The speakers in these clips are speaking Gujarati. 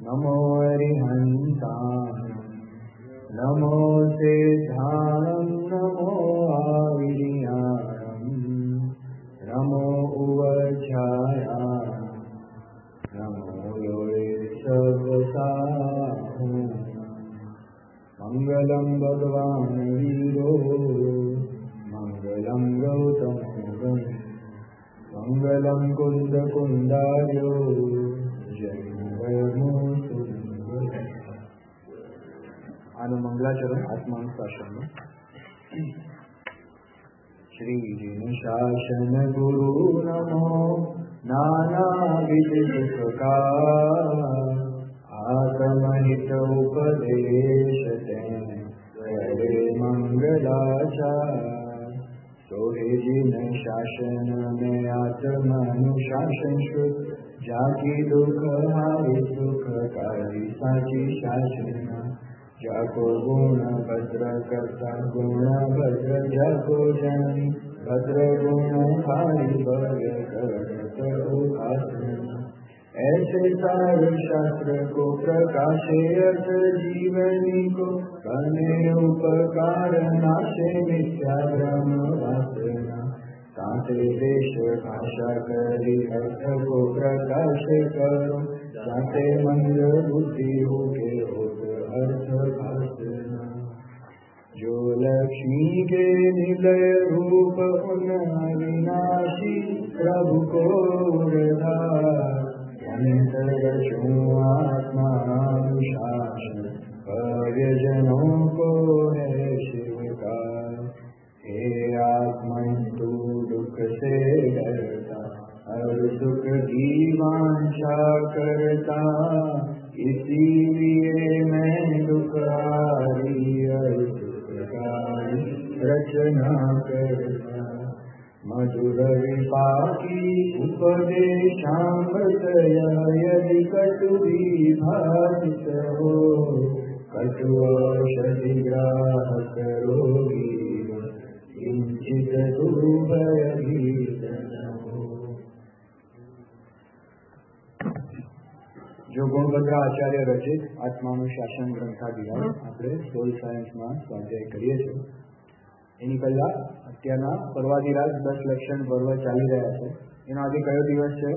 नमो अरिहंताणं नमो सिद्धाणं नमो आविर्याणं नमो उवचायां नमो योगेश्वरसाहं मंगलं भगवान् वीरो मंगलं गौतमो मंगलं कुंदकुंडार्यो આનું મંગલાચરણ આત્માનુશાસન. શ્રી શાસન ગુરુ નમો નાનાવિધ સુખકાર આત્મહિત ઉપદેશ કરે મંગલાચાર સોહેજીન શાસન ને આત્માનુશાસન શુદ્ધ જાકી દુઃખ હારી સુખકારી સાચી શાસના જાકો ગુણ ભદ્ર કરતા ગુણ ભદ્ર જાકો જન ભદ્ર ગુણ હારી ભદ્ર કરત ઉપાસના ऐसे सारे शास्त्र को प्रकाशे अर्थ जीवनी को करने उपकार नाशे मिथ्या भ्रम वासना ताते देश भाषा करी अर्थ को प्रकाश करो जाते मंद बुद्धि हो के होत अर्थ भाषना जो लक्ष्मी के निलय रूप उन अविनाशी प्रभु को आत्मानुशासन परिजनों को है शिवकार हे आत्मा तू दुख से डरता हर सुख की वांछा करता इसीलिए मैं दुखारी हर सुखकारी रचना करता मधुर विपाकी उपदेशामृत यदि कटु विभाषित हो कटु औषधि ग्राहक रोगी किंचित तु भयभीत न हो. जो ગોણભદ્ર આચાર્ય રચિત આત્માનુશાસન ગ્રંથાધ્યાય આપણે સોલ સાયન્સમાં સ્વાધ્યાય કરીએ છીએ. એની પહેલા અત્યારના પર્વાધિરાજ 10 લક્ષણ પર્વ ચાલી રહ્યા છે. એનો આજે કયો દિવસ છે?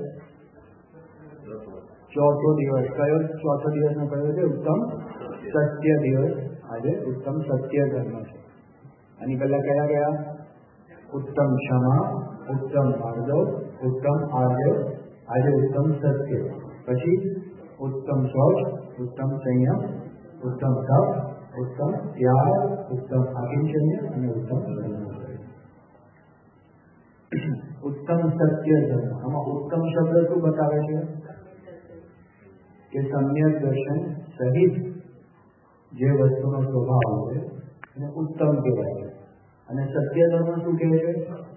ચોથો દિવસ. કયો ચોથો દિવસનો કયો છે? ઉત્તમ સત્ય દિવસ. આજે ઉત્તમ સત્ય ધર્મ છે. આની પહેલા કયા ગયા? ઉત્તમ ક્ષમા, ઉત્તમ માર્ગવ, ઉત્તમ આર્ય, આજે ઉત્તમ સત્ય. પછી ઉત્તમ શૌચ, ઉત્તમ સંયમ, ઉત્તમ તપ, ઉત્તમ ત્યાગ, ઉત્તમ આકિંચન્ય અને ઉત્તમ ઉત્તમ સત્ય ધર્મ. આમાં ઉત્તમ શબ્દ શું બતાવે છે? કે સમ્યક દર્શન સહિત જે વસ્તુનો સ્વભાવ હોય એને ઉત્તમ કહેવાય છે. અને સત્ય ધર્મ શું કહે છે?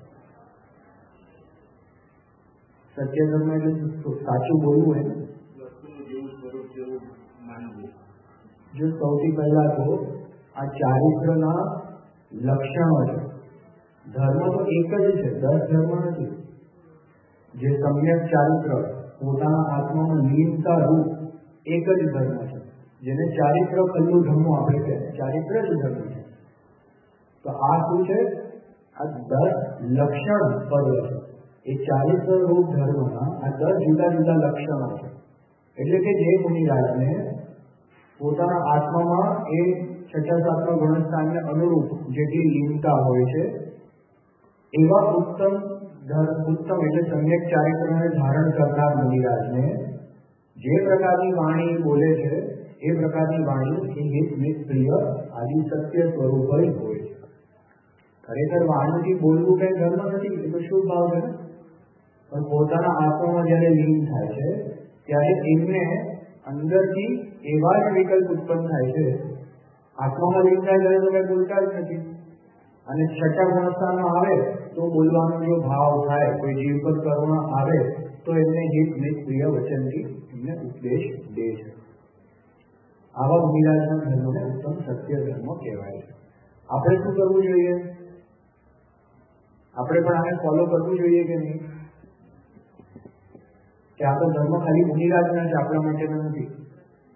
સત્ય ધર્મ એટલે સાચું બોલવું હોય ને. જો સૌથી પહેલા તો આ ચારિત્રના લક્ષણો છે. ધર્મ તો એક જ છે, 10 ધર્મ નથી. જે સમ્યક ચારિત્ર પોતાના આત્મામાં લીનતા રૂપ એક જ ધર્મ છે, જેને ચારિત્ર ખલ્લું ધર્મો આપણે કહે, ચારિત્ર જ ધર્મ છે. તો આ શું છે? આ 10 લક્ષણ પર્વ છે. એ ચારિત્ર રૂપ ધર્મના આ 10 જુદા જુદા લક્ષણો છે. એટલે કે જે મુનિરાજને પોતાના આત્મામાં એ 6 7 ગુણસ્થાનને અનુરૂપ જેટલી લીનતા હોય છે એવા ઉત્તમ એટલે સમ્યક ચારિત્રને ધારણ કરનાર મુનિરાજને જે પ્રકારની વાણી બોલે છે એ પ્રકારની વાણી એ હિત મિત પ્રિય આદિ સત્ય સ્વરૂપ જ હોય છે. ખરેખર વાણીથી બોલવું કઈ ધર્મ નથી, એ તો શુભ ભાવ છે. પણ પોતાના આત્મામાં જયારે લીન થાય છે ત્યારે એમને અંદરથી એવા જ વિકલ્પ ઉત્પન્ન થાય છે. આત્મામાં લીન થાય ત્યારે તો કઈ બોલતા જ નથી. અને 6 ગુણસ્થાનમાં આવે તો બોલવાનો જો ભાવ થાય, કોઈ જીવ પર કરુણા આવે તો એમને હિત મિત પ્રિય વચનથી એમને ઉપદેશ દે છે. આવા મુનિરાજના ધર્મને ઉત્તમ સત્ય ધર્મ કહેવાય છે. આપણે શું કરવું જોઈએ? આપણે પણ આને ફોલો કરવું જોઈએ કે નહીં? કે આ તો ધર્મ ખાલી મુનિરાજના છે, આપણા માટેના નથી.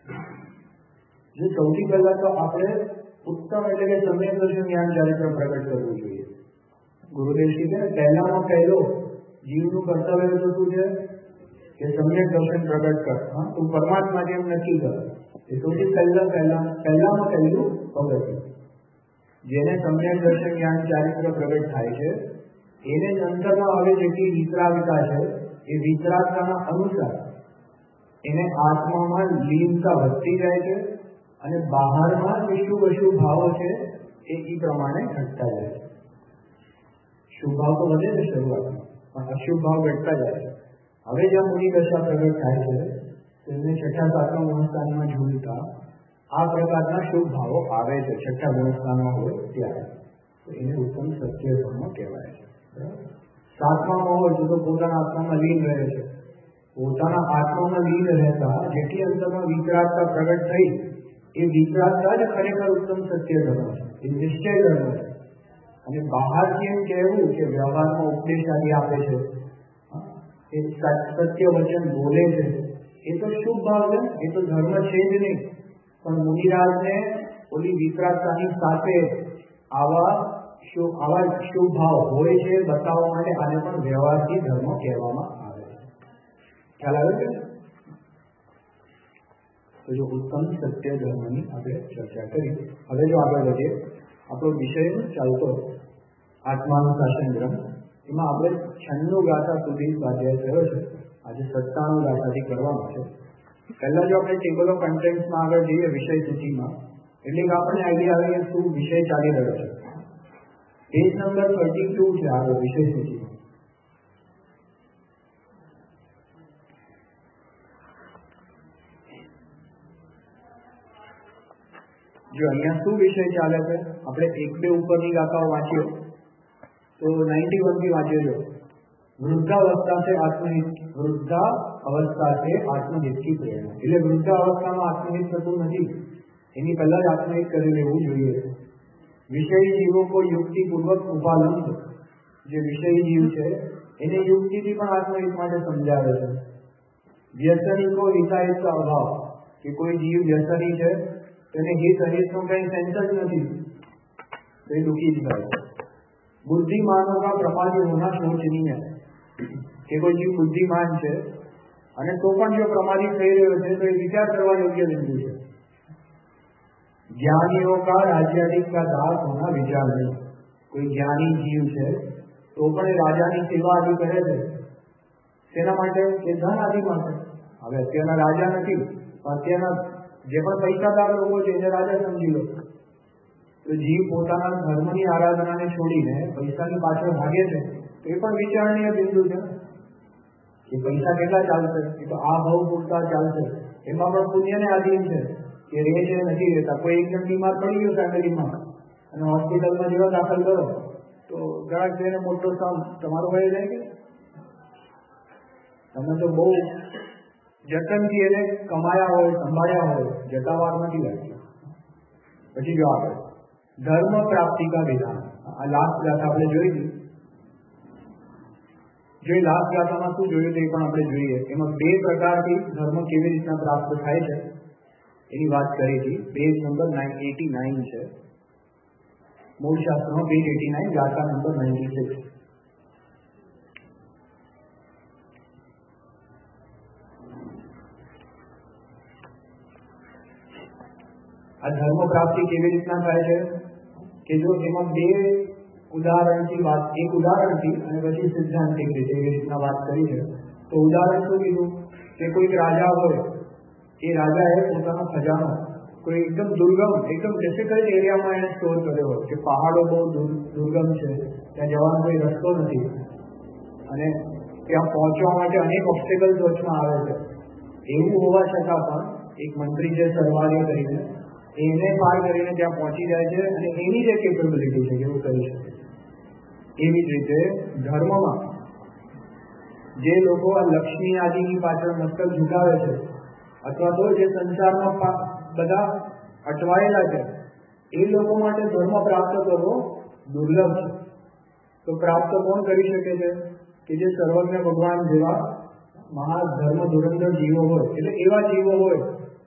જો સૌથી પહેલા તો આપણે ઉત્તમ એટલે કે સમ્યક દર્શન જ્ઞાન ચારિત્ર પ્રગટ કરવું જોઈએ. ગુરુદેવજી કે પહેલામાં પહેલો જીવનું કર્તવ્ય તો શું છે કે સમ્યક દર્શન પ્રગટ કર. તું પરમાત્મા જેમ નક્કી કર. એ સૌથી પહેલામાં પહેલું પગથિયું. જેને સમ્યક દર્શન જ્ઞાન ચારિત્ર પ્રગટ થાય છે એને જ અંતરમાં હવે જેટલી વિતરાગતા છે એ વિતરાગતાના અનુસાર એને આત્મામાં લીનતા વધતી જાય છે અને બહારમાં જે શુભ અશુભ ભાવો છે એ પ્રમાણે ઘટતા જાય છે. શુભ ભાવ તો વધે છે શરૂઆતમાં, પણ અશુભ ભાવ ઘટતા જાય છે. હવે જ્યાં મૂડી દશા પ્રગટ થાય છે તેમને છઠ્ઠા સાતમા ગુણસ્થાનમાં ઝૂલતા આ પ્રકારના શુભ ભાવો આવે છે. છઠ્ઠા ગુણસ્થાનમાં હોય ત્યારે તો એને ઉત્તમ સત્ય ધર્મ કહેવાય છે. સાતમામાં હોય તો પોતાના આત્મામાં લીન રહે છે. પોતાના આત્મામાં લીન રહેતા જેટલી અંતરમાં વિતરાગતા પ્રગટ થઈ એ વિતરાગતા જ ખરેખર ઉત્તમ સત્ય ધર્મ છે. એ નિશ્ચય ધર્મ છે. અને બહારથી એમ કહેવું કે વ્યવહારમાં ઉપદેશ આદિ આપે છે, એ સત્ય વચન બોલે છે, એ તો શુભ ભાવ છે, એ તો ધર્મ છે જ નહીં. પણ મુનિરાજને ઓલી વિતરાગતાની સાથે આવા શુભ ભાવ હોય છે બતાવવા માટે આને પણ વ્યવહારથી ધર્મ કહેવામાં આવે છે. ખ્યાલ આવે છે? તો જો ઉત્તમ સત્ય ધર્મની આપણે ચર્ચા કરી. હવે જો આગળ વધીએ, આપણો વિષય ચાલતો આત્માનુશાસન ગ્રંથ, એમાં આપણે 96 ગાથા સુધી સ્વાધ્યાય થયો છે. આજે 97 ગાથાથી કરવાનો છે. પહેલા જો આપણે ટેબલ ઓફ કન્ટેન્ટ્સમાં આગળ જઈએ વિષય સૂચિમાં, એટલે કે આપણને આઈડિયા આવે કે શું વિષય ચાલી રહ્યો છે. પેજ નંબર 32 છે આગળ વિષય સૂચિમાં. જો અહીંયા શું વિષય ચાલે છે, આપણે 1-2 ઉપરની ગાથાઓ વાંચીએ તો 91 થી વાંચીએ. જો વૃદ્ધાવસ્થા છે આત્મહિત, વૃદ્ધા અવસ્થા છે આત્મહિત की प्रेरणा. એટલે વૃદ્ધાવસ્થામાં આત્મહિત થતું નથી, એની પહેલા જ આત્મહિત કરી લેવું જોઈએ. વિષય જીવો को युक्ति पूर्वक उपालंब, જે વિષય જીવ છે એને યુક્તિથી પણ આત્મહિત માટે સમજાવે છે. વ્યસનિકો હિતાહિત અભાવ, કે કોઈ જીવ વ્યસની છે તેને હિત અહિતનો કઈ સેન્સ જ નથી, તો એ દુઃખી જ થાય. बुद्धिमानों का प्रमादी होना शोचनीय, કે કોઈ જીવ બુદ્ધિમાન છે અને તો પણ જો પ્રમાદી થઈ રહ્યો છે તો એ વિચાર કરવા યોગ્ય બિંદુ છે. ज्ञानियों का राज्याधिक का दास होना विचार नहीं, કોઈ જ્ઞાની જીવ છે તો પણ એ રાજાની સેવા આદિ કરે છે. તેના માટે કે ધન આદિ માટે. હવે અત્યારના રાજા નથી, અત્યારના જે પણ પૈસાદાર લોકો છે એને રાજા સમજી લો. તો જીવ પોતાના ધર્મની આરાધનાને છોડીને પૈસાની પાછળ ભાગે છે તો એ પણ વિચારણીય બિંદુ છે. એ પૈસા કેટલા ચાલશે, એ તો આ ભાવ પૂરતા ચાલશે. એમાં પણ પુણ્યને આધીન છે કે રહે છે નથી રહેતા. કોઈ એકદમ બીમાર પડી ગયો ફેમિલીમાં અને હોસ્પિટલમાં જેવા દાખલ કરો તો જરાક તેને મોટો સમ તમારો વહી જાય કે તમે તો બહુ જતનથી એને કમાયા હોય, સંભાળ્યા હોય, જતા વાર નથી લાગતી. પછી જો આપણે ધર્મ પ્રાપ્તિ કા વિધાન, આ લાસ્ટ ગાથા આપણે જોઈ હતી. જો એ લાસ્ટ ગાથામાં શું જોયું તે પણ આપણે જોઈએ. એમાં 2 પ્રકારથી ધર્મ કેવી રીતના પ્રાપ્ત થાય છે એની વાત કરી હતી. પેજ નંબર 89 છે મૂળ શાસ્ત્રમાં, પેજ 89, ગાથા નંબર 96. આ ધર્મ પ્રાપ્તિ કેવી રીતના થાય છે કે જો એમાં 2 ઉદાહરણથી વાત, એક ઉદાહરણથી અને પછી સિદ્ધાંતિક રીતે એવી રીતના વાત કરી છે. તો ઉદાહરણ શું કીધું કે કોઈક રાજા હોય, એ રાજાએ પોતાનો ખજાનો કોઈ એકદમ દુર્ગમ, એકદમ ડિફિકલ્ટ એરિયામાં એને સ્ટોર કર્યો હોય, કે પહાડો બહુ દુર્ગમ છે, ત્યાં જવાનો કોઈ રસ્તો નથી અને ત્યાં પહોંચવા માટે અનેક ઓબ્સ્ટેકલ્સ વચમાં આવે છે. એવું હોવા છતાં પણ એક મંત્રી છે સરવારી કરીને એને પાર કરીને ત્યાં પહોંચી જાય છે અને એની જે કેપેબિલિટી છે એવું કરી શકે. એવી જ રીતે ધર્મમાં જે લોકો આ લક્ષ્મી આદિની પાછળ મસ્તક ઝુકાવે છે અથવા તો જે સંસારમાં બધા અટવાયેલા છે એ લોકો માટે ધર્મ પ્રાપ્ત કરવો દુર્લભ છે. તો પ્રાપ્ત કોણ કરી શકે છે કે જે સર્વજ્ઞ ભગવાન જેવા મહાધર્મ ધુરંધર જીવો હોય, એટલે એવા જીવો હોય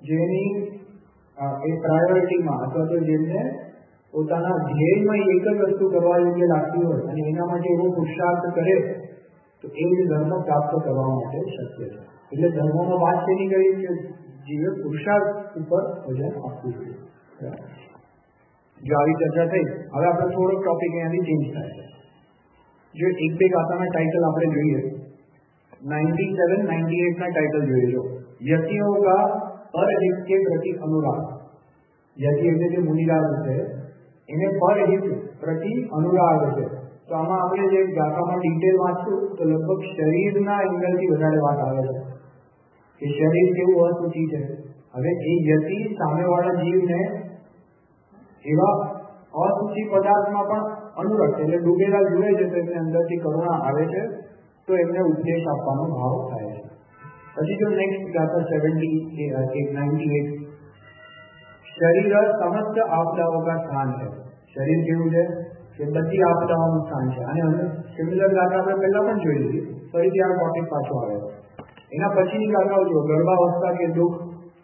જેની એ પ્રાયોરિટીમાં અથવા તો જેમને પોતાના ધ્યેયમાં એક જ વસ્તુ કરવા યોગ્ય લાગતી હોય અને એના માટે એવો પુરુષાર્થ કરે તો એ જ ધર્મ પ્રાપ્ત કરવા માટે શક્ય છે. એટલે ધર્મમાં વાત તેની કરી કે જીવે પુરુષાર્થ ઉપર વજન આપવું જોઈએ. જો આવી ચર્ચા થઈ, હવે આપણે થોડોક ટોપિક અહીંયાથી ચેન્જ થાય છે. જો એક બે ગાથાના ટાઇટલ આપણે જોઈએ, 97, 98 ના ટાઇટલ જોઈએ. જો યતિઓ કા પરહિત કે પ્રતિ અનુરાગ, યતિ એટલે જે મુનિરાજ છે એને પરહિત પ્રતિ અનુરાગ છે. તો આમાં આપણે જે ગાથામાં ડિટેલ વાંચશું તો લગભગ શરીરના એંગલથી વધારે વાત આવે છે કે શરીર કેવું અશુચિ છે. હવે એ યતિ સામેવાળા જીવને એવા અશુચિ પદાર્થમાં પણ અનુરક્ત એટલે ડૂબેલા જુએ છે તો એમને અંદરથી કરુણા આવે છે, તો એમને ઉપદેશ આપવાનો ભાવ થાય છે. પછી જો નેક્સ્ટ ગાથા 98, શરીર સમસ્ત આપદાઓ કા સ્થાન છે. શરીર કેવું છે કે બધી આપદાઓનું સ્થાન છે. અને હવે સિમિલર ગાથા આપણે પહેલા પણ જોઈ લીધી, ફરીથી આ ટોપિક પાછો આવે છે. એના પછીની ગાથાઓ જો ગર્ભાવસ્થા કે દુઃખ,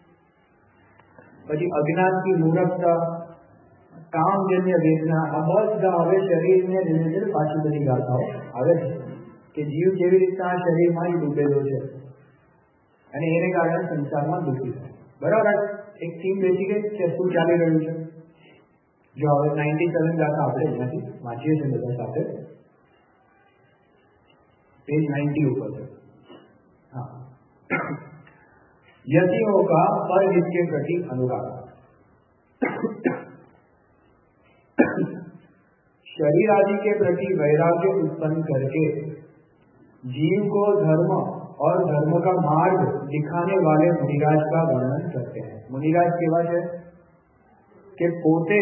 પછી અજ્ઞાન की મૂર્ખતા, કામજન્ય વેદના, આ બધા હવે શરીરને રિલેટેડ પાછી બધી ગાથાઓ આવે છે કે જીવ કેવી રીતના આ શરીરમાં ડૂબેલો છે અને એને કારણે સંસારમાં દુઃખી થાય. બરાબર, એક થીમ બેસી ગઈ કે શું ચાલી રહ્યું છે. જો હવે 97 ગાથા આપણે અહીંયાથી વાંચીએ છીએ બધા સાથે, પેજ 90 ઉપર છે. हाँ, यतियों का परहित के प्रति अनुराग, शरीर आदि के प्रति वैराग्य उत्पन्न करके जीव को धर्म और धर्म का मार्ग दिखाने वाले मुनिराज का वर्णन करते हैं. मुनिराज केवा है कि पोते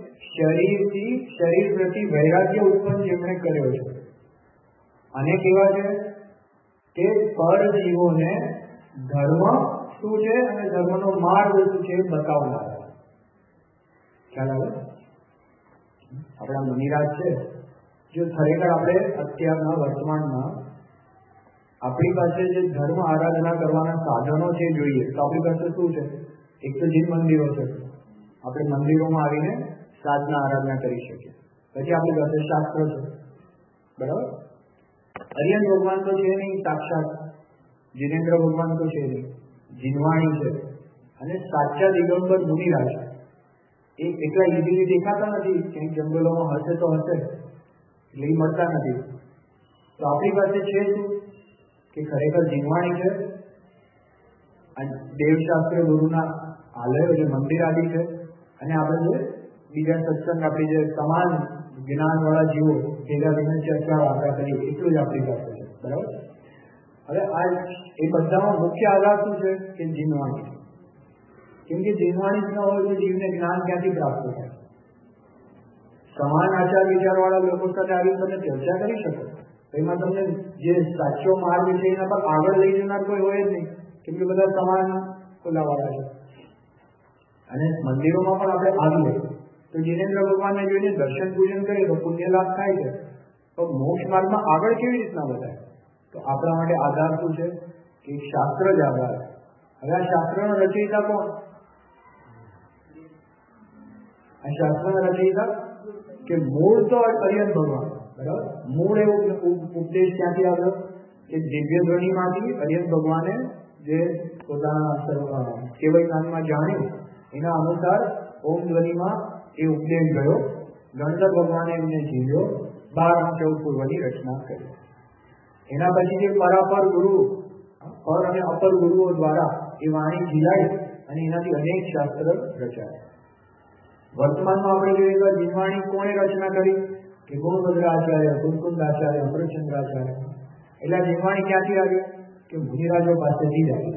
शरीर प्रति वैराग्य उत्पन्न જેમણે કર્યો છે અને કેવા છે કે પર જીવોને ધર્મ શું છે અને ધર્મનો માર્ગ શું છે બતાવનાર. ખ્યાલ આવે? આપણા મુનિરાજ છે, જો ખરેખર આપણે અત્યારના વર્તમાનમાં આપણી પાસે જે ધર્મ આરાધના કરવાના સાધનો છે જોઈએ તો આપણી પાસે શું છે? એક તો જીન મંદિરો છે, આપણે મંદિરોમાં આવીને સાધના આરાધના કરી શકીએ. પછી આપણી પાસે શાસ્ત્ર છે, બરાબર. હરિયન ભગવાન તો છે નહીં સાક્ષાત, જીનેન્દ્ર ભગવાન તો છે નહીં, જીનવાણી છે અને સાચા દિગંબર મુનિરાજ એ એટલા ઇઝીલી દેખાતા નથી, ક્યાંક જંગલોમાં હશે તો હશે એટલે એ મળતા નથી. તો આપણી પાસે છે શું કે ખરેખર જીનવાણી છે અને દેવશાસ્ત્ર ગુરુના આલયો જે મંદિર આદિ છે અને આપણે જે બીજા સત્સંગ આપણી જે સમાન જ્ઞાનવાળા જીવો ભેગા થઈને ચર્ચા વાર્તા કરીએ એટલું જ આપણી પાસે છે, બરાબર. હવે આ એ બધામાં મુખ્ય આધાર શું છે કે જીનવાણી. કેમ કે જીનવાણી જ ન હોય તો જીવને જ્ઞાન ક્યાંથી પ્રાપ્ત થાય? સમાન આચાર વિચારવાળા લોકો સાથે આવી તમે ચર્ચા કરી શકો, એમાં તમને જે સાચો માર્ગ છે એના પર આગળ લઈ જનાર કોઈ હોય જ નહીં, કેમ કે બધા સમાન ખોલાવાળા છે. અને મંદિરોમાં પણ આપણે આવીએ તો જીનેન્દ્ર ભગવાનને જોઈને દર્શન પૂજન કરીએ તો પુણ્ય લાભ થાય છે, તો મોક્ષ માર્ગમાં આગળ કેવી રીતના બતાય? તો આપણા માટે આધાર શું છે કે શાસ્ત્ર જ આધાર. હવે આ શાસ્ત્રનો રચયિતા કોણ? આ શાસ્ત્રના રચયિતા કે મૂળ તો હરિયન ભગવાન, બરાબર. મૂળ એવો ઉપદેશ ક્યાંથી આવ્યો કે દિવ્ય ધ્વનિમાંથી હરિયન ભગવાને જે પોતાના કેવળ કાનમાં જાણ્યું એના અનુસાર ઓમ ધ્વનિમાં એ ઉપદેશ ગયો. ગણધર ભગવાને એમને જીવ્યો, 12 14 પૂર્વની રચના કરી. એના પછી જે પરાપર ગુરુ, પર અને અપર ગુરુઓ દ્વારા એ વાણી જીલાઈ અને એનાથી અનેક શાસ્ત્ર રચાયા. વર્તમાનમાં આપણે જોઈએ તો જીનવાણી કોણે રચના કરી કે ગુણભદ્રાચાર્ય, કુંકુંદાચાર્ય, અમૃતચંદ્રાચાર્ય. એટલે જીનવાણી ક્યાંથી આવી કે મુનિરાજો પાસેથી જ આવી.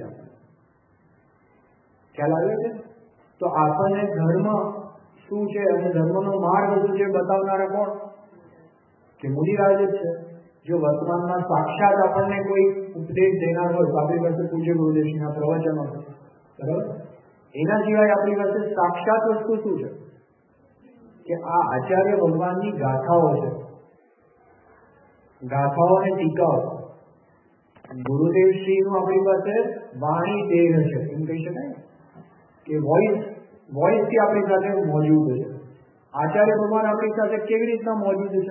ખ્યાલ આવ્યો છે? તો આપણને ધર્મ શું છે અને ધર્મનો માર્ગ શું છે બતાવનારા કોણ? કે મુનિરાજ જ છે. જો વર્તમાનમાં સાક્ષાત આપણને કોઈ ઉપદેશ દેનાર હોય તો આપણી પાસે પૂજ્ય ગુરુદેવના પ્રવચનો છે, બરાબર. એના સિવાય આપણી પાસે સાક્ષાત વસ્તુ શું છે કે આ આચાર્ય ભગવાનની ગાથાઓ છે, ગાથાઓ અને ટીકાઓ. ગુરુદેવ શ્રીનું આપણી પાસે વાણી દેહ છે એમ કહી શકાય. કે વોઇસ થી આપણી સાથે મોજૂદ છે. આચાર્ય ભગવાન આપણી સાથે કેવી રીતના મોજૂદ છે?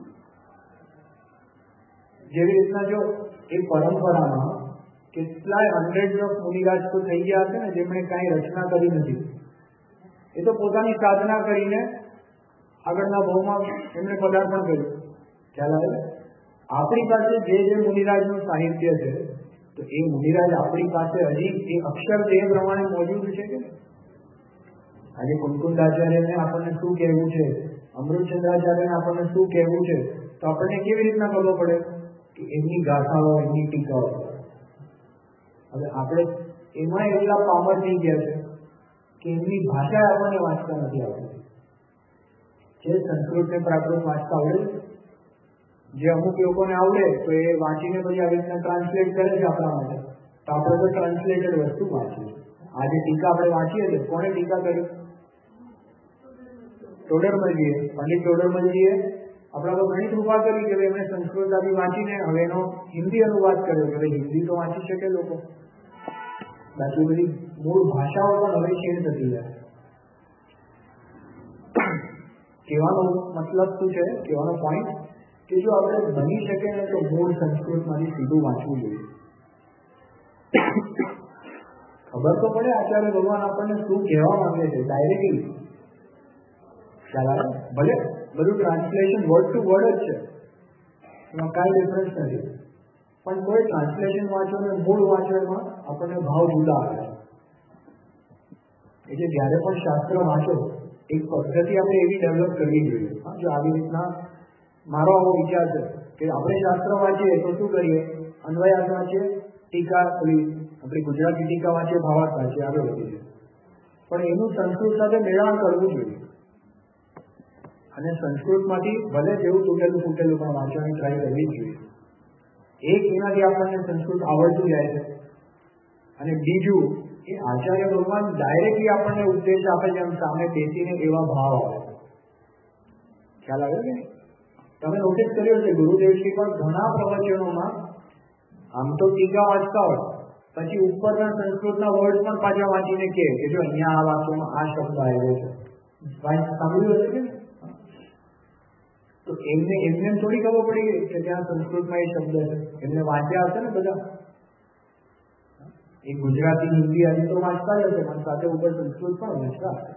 જેવી રીતના જો એ પરંપરામાં કેટલાય હંડ્રેડ ઓફ મુનિરાજ તો થઈ ગયા હશે ને, જેમણે કાંઈ રચના કરી નથી. એ તો પોતાની સાધના કરીને આગળના ભાવમાં એમણે પદાર્પણ કર્યું. ખ્યાલ આવે? આપણી પાસે જે મુનિરાજનું સાહિત્ય છે, તો એ મુનિરાજ આપણી પાસે હજી એ અક્ષર દેહ પ્રમાણે મોજૂદ છે કે આજે કુંકુંદાચાર્યને આપણને શું કહેવું છે, અમૃતચંદ્રાચાર્યને આપણને શું કહેવું છે, તો આપણને કેવી રીતના ખબર પડે કે એમની ગાથાઓ, એમની ટીકાઓ. હવે આપણે એમાં એટલા પામર થઈ ગયા છે કે એમની ભાષા આપણને વાંચતા નથી આવતી. જે સંસ્કૃત ને પ્રાકૃત વાંચતા આવડે, જે અમુક લોકોને આવડે તો એ વાંચીને પછી આવી રીતના ટ્રાન્સલેટ કરે છે આપણા માટે. તો આપણે તો ટ્રાન્સલેટેડ વસ્તુ વાંચીએ. આજે ટીકા આપણે વાંચીએ છીએ, કોને ટીકા કરી? ટોડરમલજીએ. પંડિત ટોડરમલજીએ આપણા પર ઘણી કૃપા કરી કે એમણે સંસ્કૃત આદિ વાંચીને હવે એનો હિન્દી અનુવાદ કર્યો કે હિન્દી તો વાંચી શકે લોકો, બાકી બધી મૂળ ભાષાઓ પણ હવે ચેન્જ થતી જાય. કહેવાનો મતલબ શું છે, કહેવાનો પોઈન્ટ કે જો આપણે બની શકે ને તો મૂળ સંસ્કૃતમાંથી સીધું વાંચવું જોઈએ. ખબર તો પડે આચાર્ય ભગવાન આપણને શું કહેવા માંગે છે ડાયરેક્ટલી. ખ્યાલ આવે? ભલે બધું ટ્રાન્સલેશન વર્ડ ટુ વર્ડ જ છે, એમાં કાંઈ ડિફરન્સ નથી, પણ કોઈ ટ્રાન્સલેશન વાંચો અને મૂળ વાંચો એમાં આપણને ભાવ જુદા આવે છે. એટલે જ્યારે પણ શાસ્ત્ર વાંચો એક પદ્ધતિ આપણે એવી ડેવલપ કરવી જોઈએ. જો આવી રીતના મારો આવો વિચાર છે કે આપણે શાસ્ત્ર વાંચીએ તો શું કરીએ, અન્વયાર્થ વાંચીએ, ટીકા આપણી ગુજરાતી ટીકા વાંચીએ, ભાવાર્થ વાંચીએ, આગળ વધીએ. પણ એનું સંસ્કૃત સાથે મેળાણ કરવું જોઈએ અને સંસ્કૃતમાંથી ભલે જેવું તૂટેલું પણ વાંચવાની ટ્રાય કરવી જોઈએ. એક એનાથી આપણને સંસ્કૃત આવડતું જાય છે, અને બીજું એ આચાર્ય ભગવાન ડાયરેક્ટલી આપણને ઉપદેશ આપે છે, એમ સામે બેસીને એવા ભાવ આવે. ખ્યાલ આવ્યો કે નહીં? તમે નોટિસ કર્યો છે ગુરુદેવશ્રી પણ ઘણા પ્રવચનોમાં આમ તો ટીકા વાંચતા હોય, પછી ઉપરના સંસ્કૃતના વર્ડ પણ પાછા વાંચીને કહે કે જો અહીંયા આ વાક્યમાં આ શબ્દ આવ્યો છે. સાંભળ્યું હશે કે? તો એમને થોડી ખબર પડી ગઈ કે ત્યાં સંસ્કૃતમાં એ શબ્દ છે. એમને વાંચ્યા હશે ને બધા. એ ગુજરાતી, હિન્દી આદિ તો વાંચતા જ હશે, પણ સાથે ઉપર સંસ્કૃત પણ વાંચતા હશે.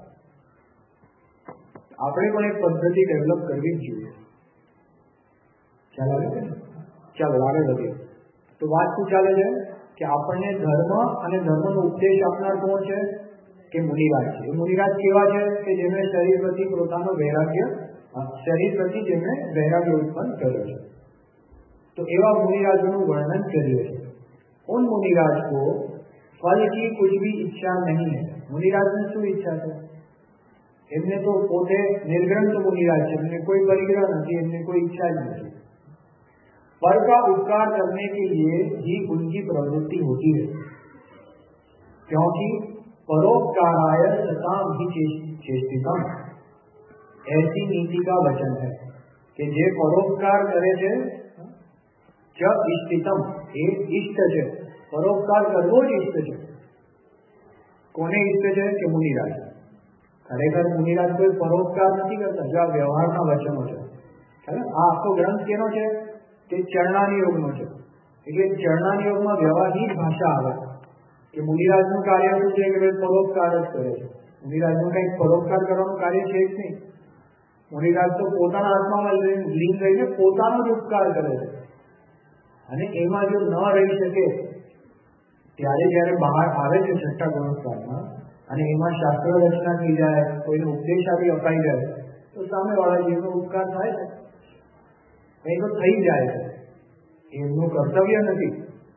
આપણે પણ એક પદ્ધતિ ડેવલપ કરવી જ જોઈએ. ખ્યાલ આવે છે ને? ચાલો આગળ વધીએ. તો વાત શું ચાલે છે કે આપણને ધર્મ અને ધર્મનો ઉપદેશ આપનાર કોણ છે? કે મુનિરાજ છે. એ મુનિરાજ કેવા છે કે જેમણે શરીર પ્રતિ પોતાનો શરીર પ્રતિ જેમણે વૈરાગ્ય ઉત્પન્ન કર્યો છે. તો એવા મુનિરાજોનું વર્ણન કર્યું છે. उन मुनिराज को फल की कुछ भी इच्छा नहीं है. मुनिराजને શું ઈચ્છા છે? એમને તો પોતે નિર્ગ્રંથ मुनिराज છે, એમને કોઈ પરિગ્રહ નથી, એમને કોઈ ઈચ્છા જ નથી. पर का उपकार करने के लिए ही उनकी प्रवृत्ति होती है, क्योंकि परोपकाराय सताम ही चेष्टितम ऐसी नीति का वचन है कि જે પરોપકાર કરે છે ચ ઇષ્ટિતમ એ ઇષ્ટ છે. પરોપકાર કરવો જ ઇષ્ટ છે. કોને ઇષ્ટ છે? કે મુનિરાજ. ખરેખર મુનિરાજ કોઈ પરોપકાર નથી કરતા. જો આ વ્યવહારના વચનો છે. આ આખો ગ્રંથ કેનો છે? તે ચરણાની યોગનો છે. એટલે ચરણાની યોગમાં વ્યવહારની જ ભાષા આવે કે મુનિરાજનું કાર્ય શું છે કે પરોપકાર જ કરે છે. મુનિરાજનું કંઈક પરોપકાર કરવાનું કાર્ય છે જ નહીં. મુનિરાજ તો પોતાના આત્મામાં લીન રહીને પોતાનો જ ઉપકાર કરે છે. અને એમાં જો ન રહી શકે ત્યારે જયારે બહાર આવે છે છઠ્ઠા ગુણોત્પાદમાં અને એમાં શાસ્ત્ર રચના થઈ જાય, કોઈને ઉપદેશ આપી અપાઈ જાય, તો સામેવાળા જીવનો ઉપકાર થાય છે. એ તો થઈ જાય છે, એમનું કર્તવ્ય નથી.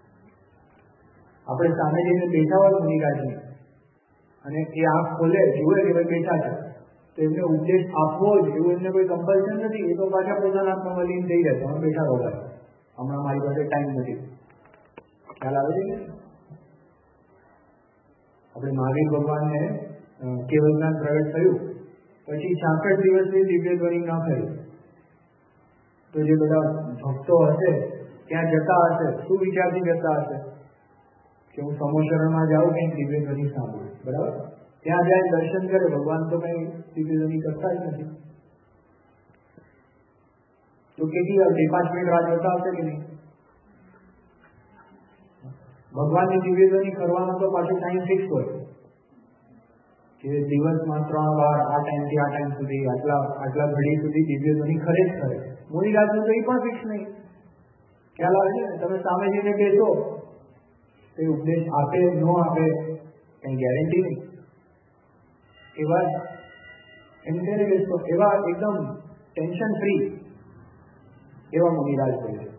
આપણે સામે જઈને બેઠા હોય મુનિરાજની અને એ આંખ ખોલે, જુએ કે ભાઈ બેઠા છે, તો એમને ઉપદેશ આપવો જ એવું એમને કોઈ કમ્પલ્શન નથી. એ તો પાછા પોતાના આત્મામાં લીન થઈ જાય. તમે બેઠા રહો, હમણાં મારી પાસે ટાઈમ નથી. ખ્યાલ આવે છે? આપણે મહાવીર ભગવાનને કેવલ જ્ઞાન પ્રગટ થયું પછી 66 દિવસની દિવ્ય ધ્વનિ ન થઈ, તો જે બધા ભક્તો હશે ત્યાં જતા હશે, શું વિચારથી જતા હશે કે હું સમોશરણમાં જાઉં કંઈક દિવ્ય ધ્વનિ સાંભળું, બરાબર? ત્યાં જાય દર્શન કરે, ભગવાન તો કઈ દિવ્યધ્વનિ કરતા જ નથી. તો કેટલી વાર 2-5 મિનિટ રાહ જોતા હશે કે નહીં? ભગવાનની દિવ્યધ્વનિ કરવાનો તો પાછું ટાઈમ ફિક્સ હોય કે દિવસમાં 3 વાર આ ટાઈમથી આ ટાઈમ સુધી આટલા ઘડી સુધી દિવ્યધ્વનિ ખરે જ કરે. મુનિરાજનું તો એ પણ ફિક્સ નહીં. ખ્યાલ આવે છે ને? તમે સામે જઈને બેસો, તે ઉપદેશ આપે ન આપે કઈ ગેરંટી નહીં. એવા એમ કહીને બેસો, એવા એકદમ ટેન્શન ફ્રી એવા મુનિરાજ હોય છે.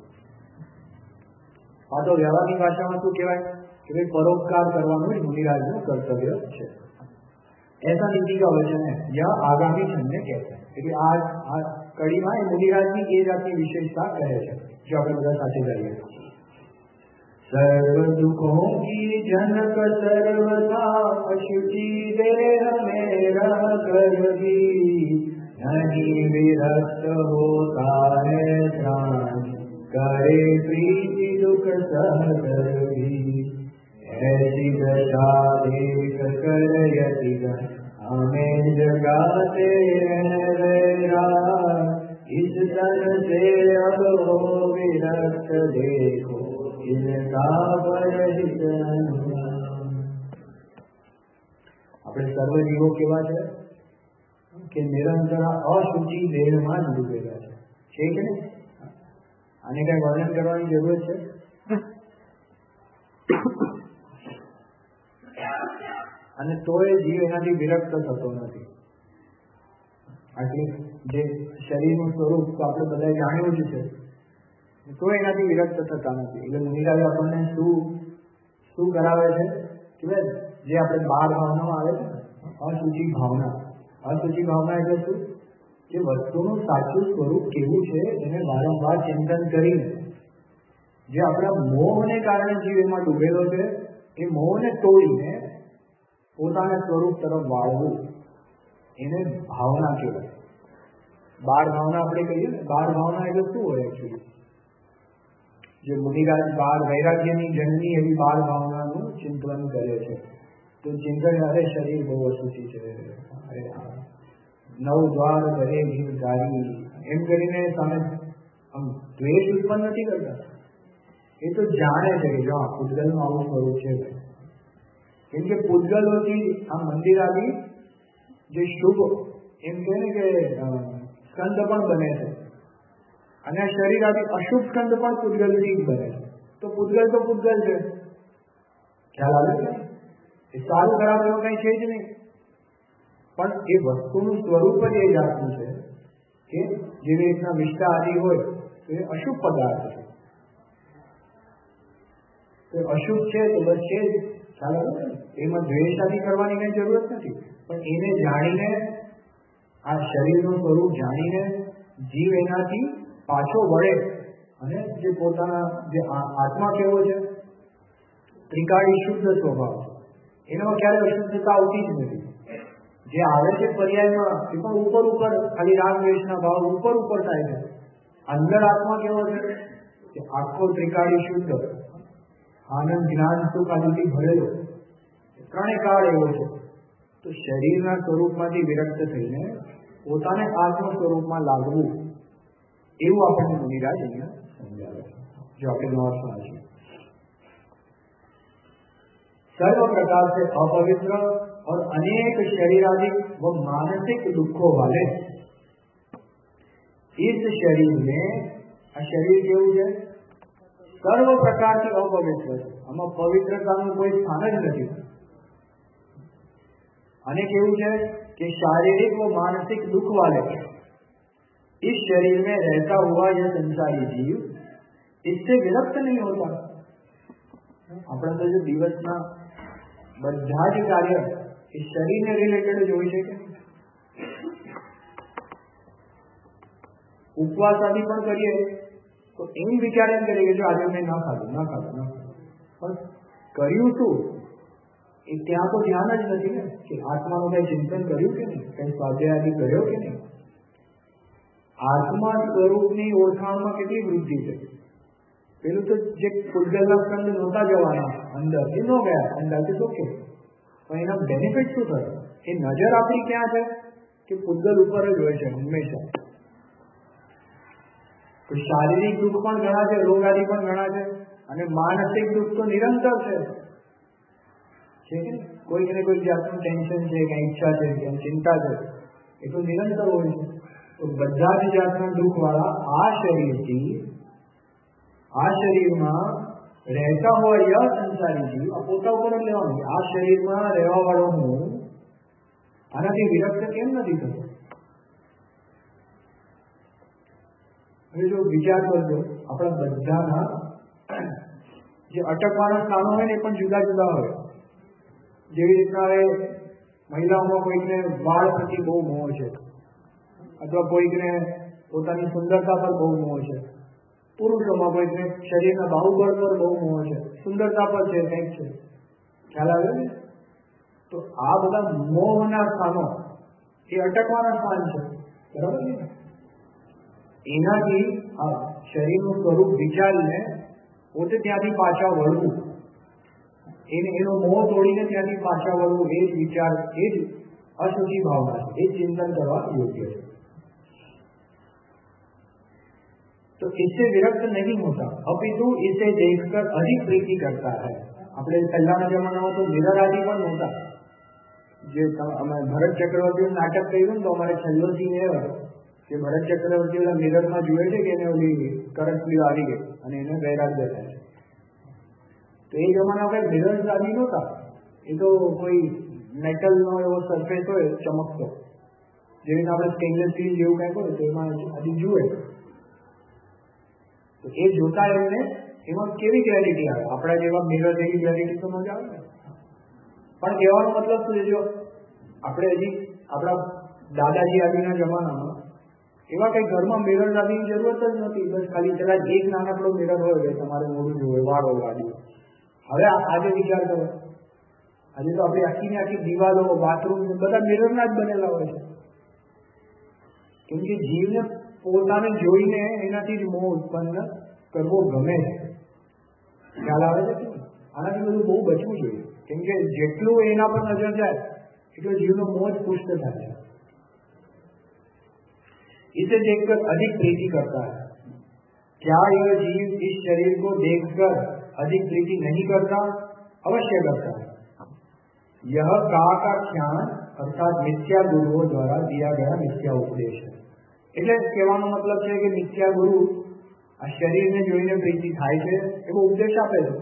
આ તો વ્યવહારની ભાષામાં શું કહેવાય કે ભાઈ પરોપકાર કરવાનું જ મુનિરાજનું કર્તવ્ય છે. ऐसा नीति का वचन है यह आगामी छंद में कहते हैं. એટલે આ કડીમાં એ મુનિરાજની એ જાતની વિશેષતા કહે છે, જો આપણે બધા સાથે કરીએ. સર્વ દુઃખો કી જનક સર્વથા અશુચિ દેહ મેરા કરવી નહીં વિરક્ત હોતા હૈ પ્રાણ કરે પ્રીતિ દુઃખ સહદરવી ऐसी दशा देख करयति हमें जगाते हैं वैराग इस तन से अब हो विरक्त देखो इनका परहित अनुराग. આપણે સર્વ જીવો કેવા છે કે નિરંતર અશુચિ દેહમાં જ ડૂબેલા છે કે નહીં? આને કઈ વર્ણન કરવાની જરૂર છે? અને તોય જીવ એનાથી વિરક્ત થતો નથી. આટલી જે શરીરનું સ્વરૂપ તો આપણે બધા જાણ્યું જ છે, તો એનાથી વિરક્ત થતા નથી. એટલે મુનિરાજ આપણને શું કરાવે છે કે જે આપણે 12 ભાવનામાં આવે છે, અશુચિ ભાવના. અશુચિ ભાવના એટલે શું? કે વસ્તુનું સાચું સ્વરૂપ કેવું છે એને વારંવાર ચિંતન કરીને જે આપણા મોહને કારણે જીવ એમાં ડૂબેલો છે એ મોહને તોડીને પોતાના સ્વરૂપ તરફ વાળવું, એને ભાવના કહેવાય. 12 ભાવના આપણે કહીએ ને, 12 ભાવના એટલે શું હોય એકચ્યુઅલી? જે મુનિરાજ 12 વૈરાગ્યની જન્મી એવી 12 ભાવનાનું ચિંતન કરે છે. તો ચિંતન અરે શરીર બહુ અશુચિ છે, અરે 9 દ્વાર ઘરે જીવ ગારી, એમ કરીને સામે આમ દ્વેષ ઉત્પન્ન નથી કરતા. એ તો જાણે છે કે જો પૂતગલનું આવું સ્વરૂપ છે. કેમ કે પૂતગલોથી આ મંદિર આદિ જે શુભ એમ કહે ને કે સ્કંદ પણ બને છે, અને આ શરીર આદિ અશુભ સ્કંદ પણ પૂતગલથી જ બને છે. તો પૂતગલ છે. ખ્યાલ આવે છે? એ સારું ખરાબ એવું કઈ છે જ નહીં, પણ એ વસ્તુનું સ્વરૂપ જ એ જાતનું છે કે જેવી રીતના વિષ્ટા આદિ હોય તો એ અશુભ પદાર્થ છે. તો અશુભ છે તો બસ છે જ. ખ્યાલ આવે ને? એમાં દ્વેષ આદિ કરવાની કઈ જરૂરત નથી. પણ એને જાણીને, આ શરીરનું સ્વરૂપ જાણીને જીવ એનાથી પાછો વળે અને જે પોતાના જે આત્મા કેવો છે, ત્રિકાળી શુદ્ધ સ્વભાવ, એનામાં ક્યારેય અશુદ્ધતા આવતી જ નથી. જે આવે છે પર્યાયમાં એ પણ ઉપર ખાલી રાગ દ્વેષના ભાવ ઉપર થાય છે. અંદર આત્મા કેવો છે કે આખો ત્રિકાળી શુદ્ધ, આનંદ જ્ઞાન સુખ આદિથી ભરેલો, ત્રણેય કાળ એવો છે. તો શરીરના સ્વરૂપમાંથી વિરક્ત થઈને પોતાને આત્મ સ્વરૂપમાં લાગવું, એવું આપણને મુનિરાજ અહીંયા સમજાવે છે. जो आपके नॉर्थ में है, सर्व प्रकार से अपवित्र और अनेक शरीरादि व मानसिक दुखों वाले इस शरीर में, आ शरीर केवुं छे सर्व प्रकार की अपवित्र है, आमां पवित्रतानुं कोई स्थान ज नथी। अने केवुं छे कि शारीरिक व मानसिक दुख वाले इस शरीर में रहता हुआ यह संसारी जीव इससे विरक्त नहीं होता। अपने तो जो दिवस में बधा ज कार्य इस शरीर ने रिलेटेड ज होय छे के उपवास आदि पण करिए तो एम विचार एम करिए जो आज मैं ना खाधुं पण कर्युं शुं ए त्यां तो ध्यान ज नथी ने कि आत्मानुं कई चिंतन कर्युं के नहीं, कई स्वाध्याय आदि कर्यो के नहीं। आत्मा स्वरूपनी ओळखाणमां केटली वृद्धि छे। पेलुं तो जे पुद्गलना स्कंद नहोता जवाना अंदर ए न गया अंदर तो के તો એના બેનિફિટ શું થશે? એ નજર આપણી ક્યાં છે કે પૂતગલ ઉપર જ હોય છે હંમેશા. તો શારીરિક દુઃખ પણ ઘણા છે, રોગ આદિ પણ ઘણા છે, અને માનસિક દુઃખ તો નિરંતર છે. કોઈક ને કોઈક જાતનું ટેન્શન છે, ક્યાં ઈચ્છા છે, ક્યાં ચિંતા છે, એ તો નિરંતર હોય છે. તો બધા જ જાતના દુઃખ વાળા આ શરીરમાં રહેતા હોય સંસારી જીવ, આ પોતા ઉપર જ લેવાનું. આ શરીરમાં રહેવા વાળો હું આનાથી વિરક્ત કેમ નથી થતો? હવે જો વિચાર કરજો, આપણા બધાના જે અટકવાના સ્થાનો હોય ને એ પણ જુદા જુદા હોય. જેવી રીતના હવે મહિલાઓમાં કોઈકને વાળ પ્રતિ બહુ મોહ છે, અથવા કોઈકને પોતાની સુંદરતા પર બહુ મોહ છે. પુરુષોમાં કોઈકને શરીરના બાહુબળ પર બહુ મોહ છે, સુંદરતા પર છે, કંઈક છે. ખ્યાલ આવે ને? તો આ બધા મોહના સ્થાનો એ અટકવાના સ્થાન છે, બરાબર ને? એનાથી આ શરીરનું સ્વરૂપ વિચારીને પોતે ત્યાંથી પાછા વળવું, એનો મોહ તોડીને ત્યાંથી પાછા વળવું, એ જ વિચાર, એ જ અશુચિ ભાવના છે, એ ચિંતન કરવા યોગ્ય છે. तो इससे विरक्त नहीं होता, अपितु इसे देखकर अधिक प्रीति करता है. આપણે પહેલાના જમાનામાં તો મિરર આદિ પણ નહોતા. જે અમે ભરત ચક્રવર્તીનું નાટક કર્યું ને, તો અમારે છેલ્લો સીન એ હતો કે ભરત ચક્રવર્તી ઓલા મિરરમાં જુએ છે કે એને ઓલી કરંટલી આવી ગઈ અને એને વૈરાગ્ય થાય છે. તો એ જમાનામાં કઈ મિરર આદિ નહોતા. એ તો કોઈ મેટલનો એવો સરફેસ હોય ચમકતો, જેવી રીતે આપણે સ્ટેનલેસ સ્ટીલ જેવું કંઈક હોય તો એમાં આદિ જુએ. તો એ જોતા એમને એમાં કેવી ક્લેરિટી આવે? આપણા જેવા મિરર જેવી ક્લેરિટી તો ન જ આવે ને. પણ કહેવાનો મતલબ શું છે, જો આપણે હજી આપણા દાદાજી આદિના જમાનામાં એવા કઈ ઘરમાં મિરર આદિની જરૂરત જ નથી. બસ ખાલી કદાચ એક નાનકડો મિરર હોય કે તમારે મોડું જોવે, વાળ હોય આદિ. હવે આજે વિચાર કરો, આજે તો આપણી આખી આખી દિવાલો, બાથરૂમ બધા મિરરના જ બનેલા હોય છે. કેમ કે જીવને પોતાને જોઈને એનાથી જ મોહ ઉત્પન્ન કરવો ગમે છે. ખ્યાલ આવે છે? આનાથી બધું બહુ બચવું જોઈએ. કેમ કે જેટલું એના પર નજર જાય એટલો જીવનો મોહ જ પુષ્ટ થાય છે. इसे देखकर अधिक प्रीति करता है. क्या यह जीव इस शरीर को देखकर अधिक प्रीति नहीं करता? अवश्य करता है. यह काख्यान अर्थात मिथ्या गुरुओं द्वारा दिया गया मिथ्या उपदेश है. એટલે કહેવાનો મતલબ છે કે મિથ્યા ગુરુ આ શરીરને જોઈને પ્રીતિ થાય છે એવો ઉપદેશ આપે છે.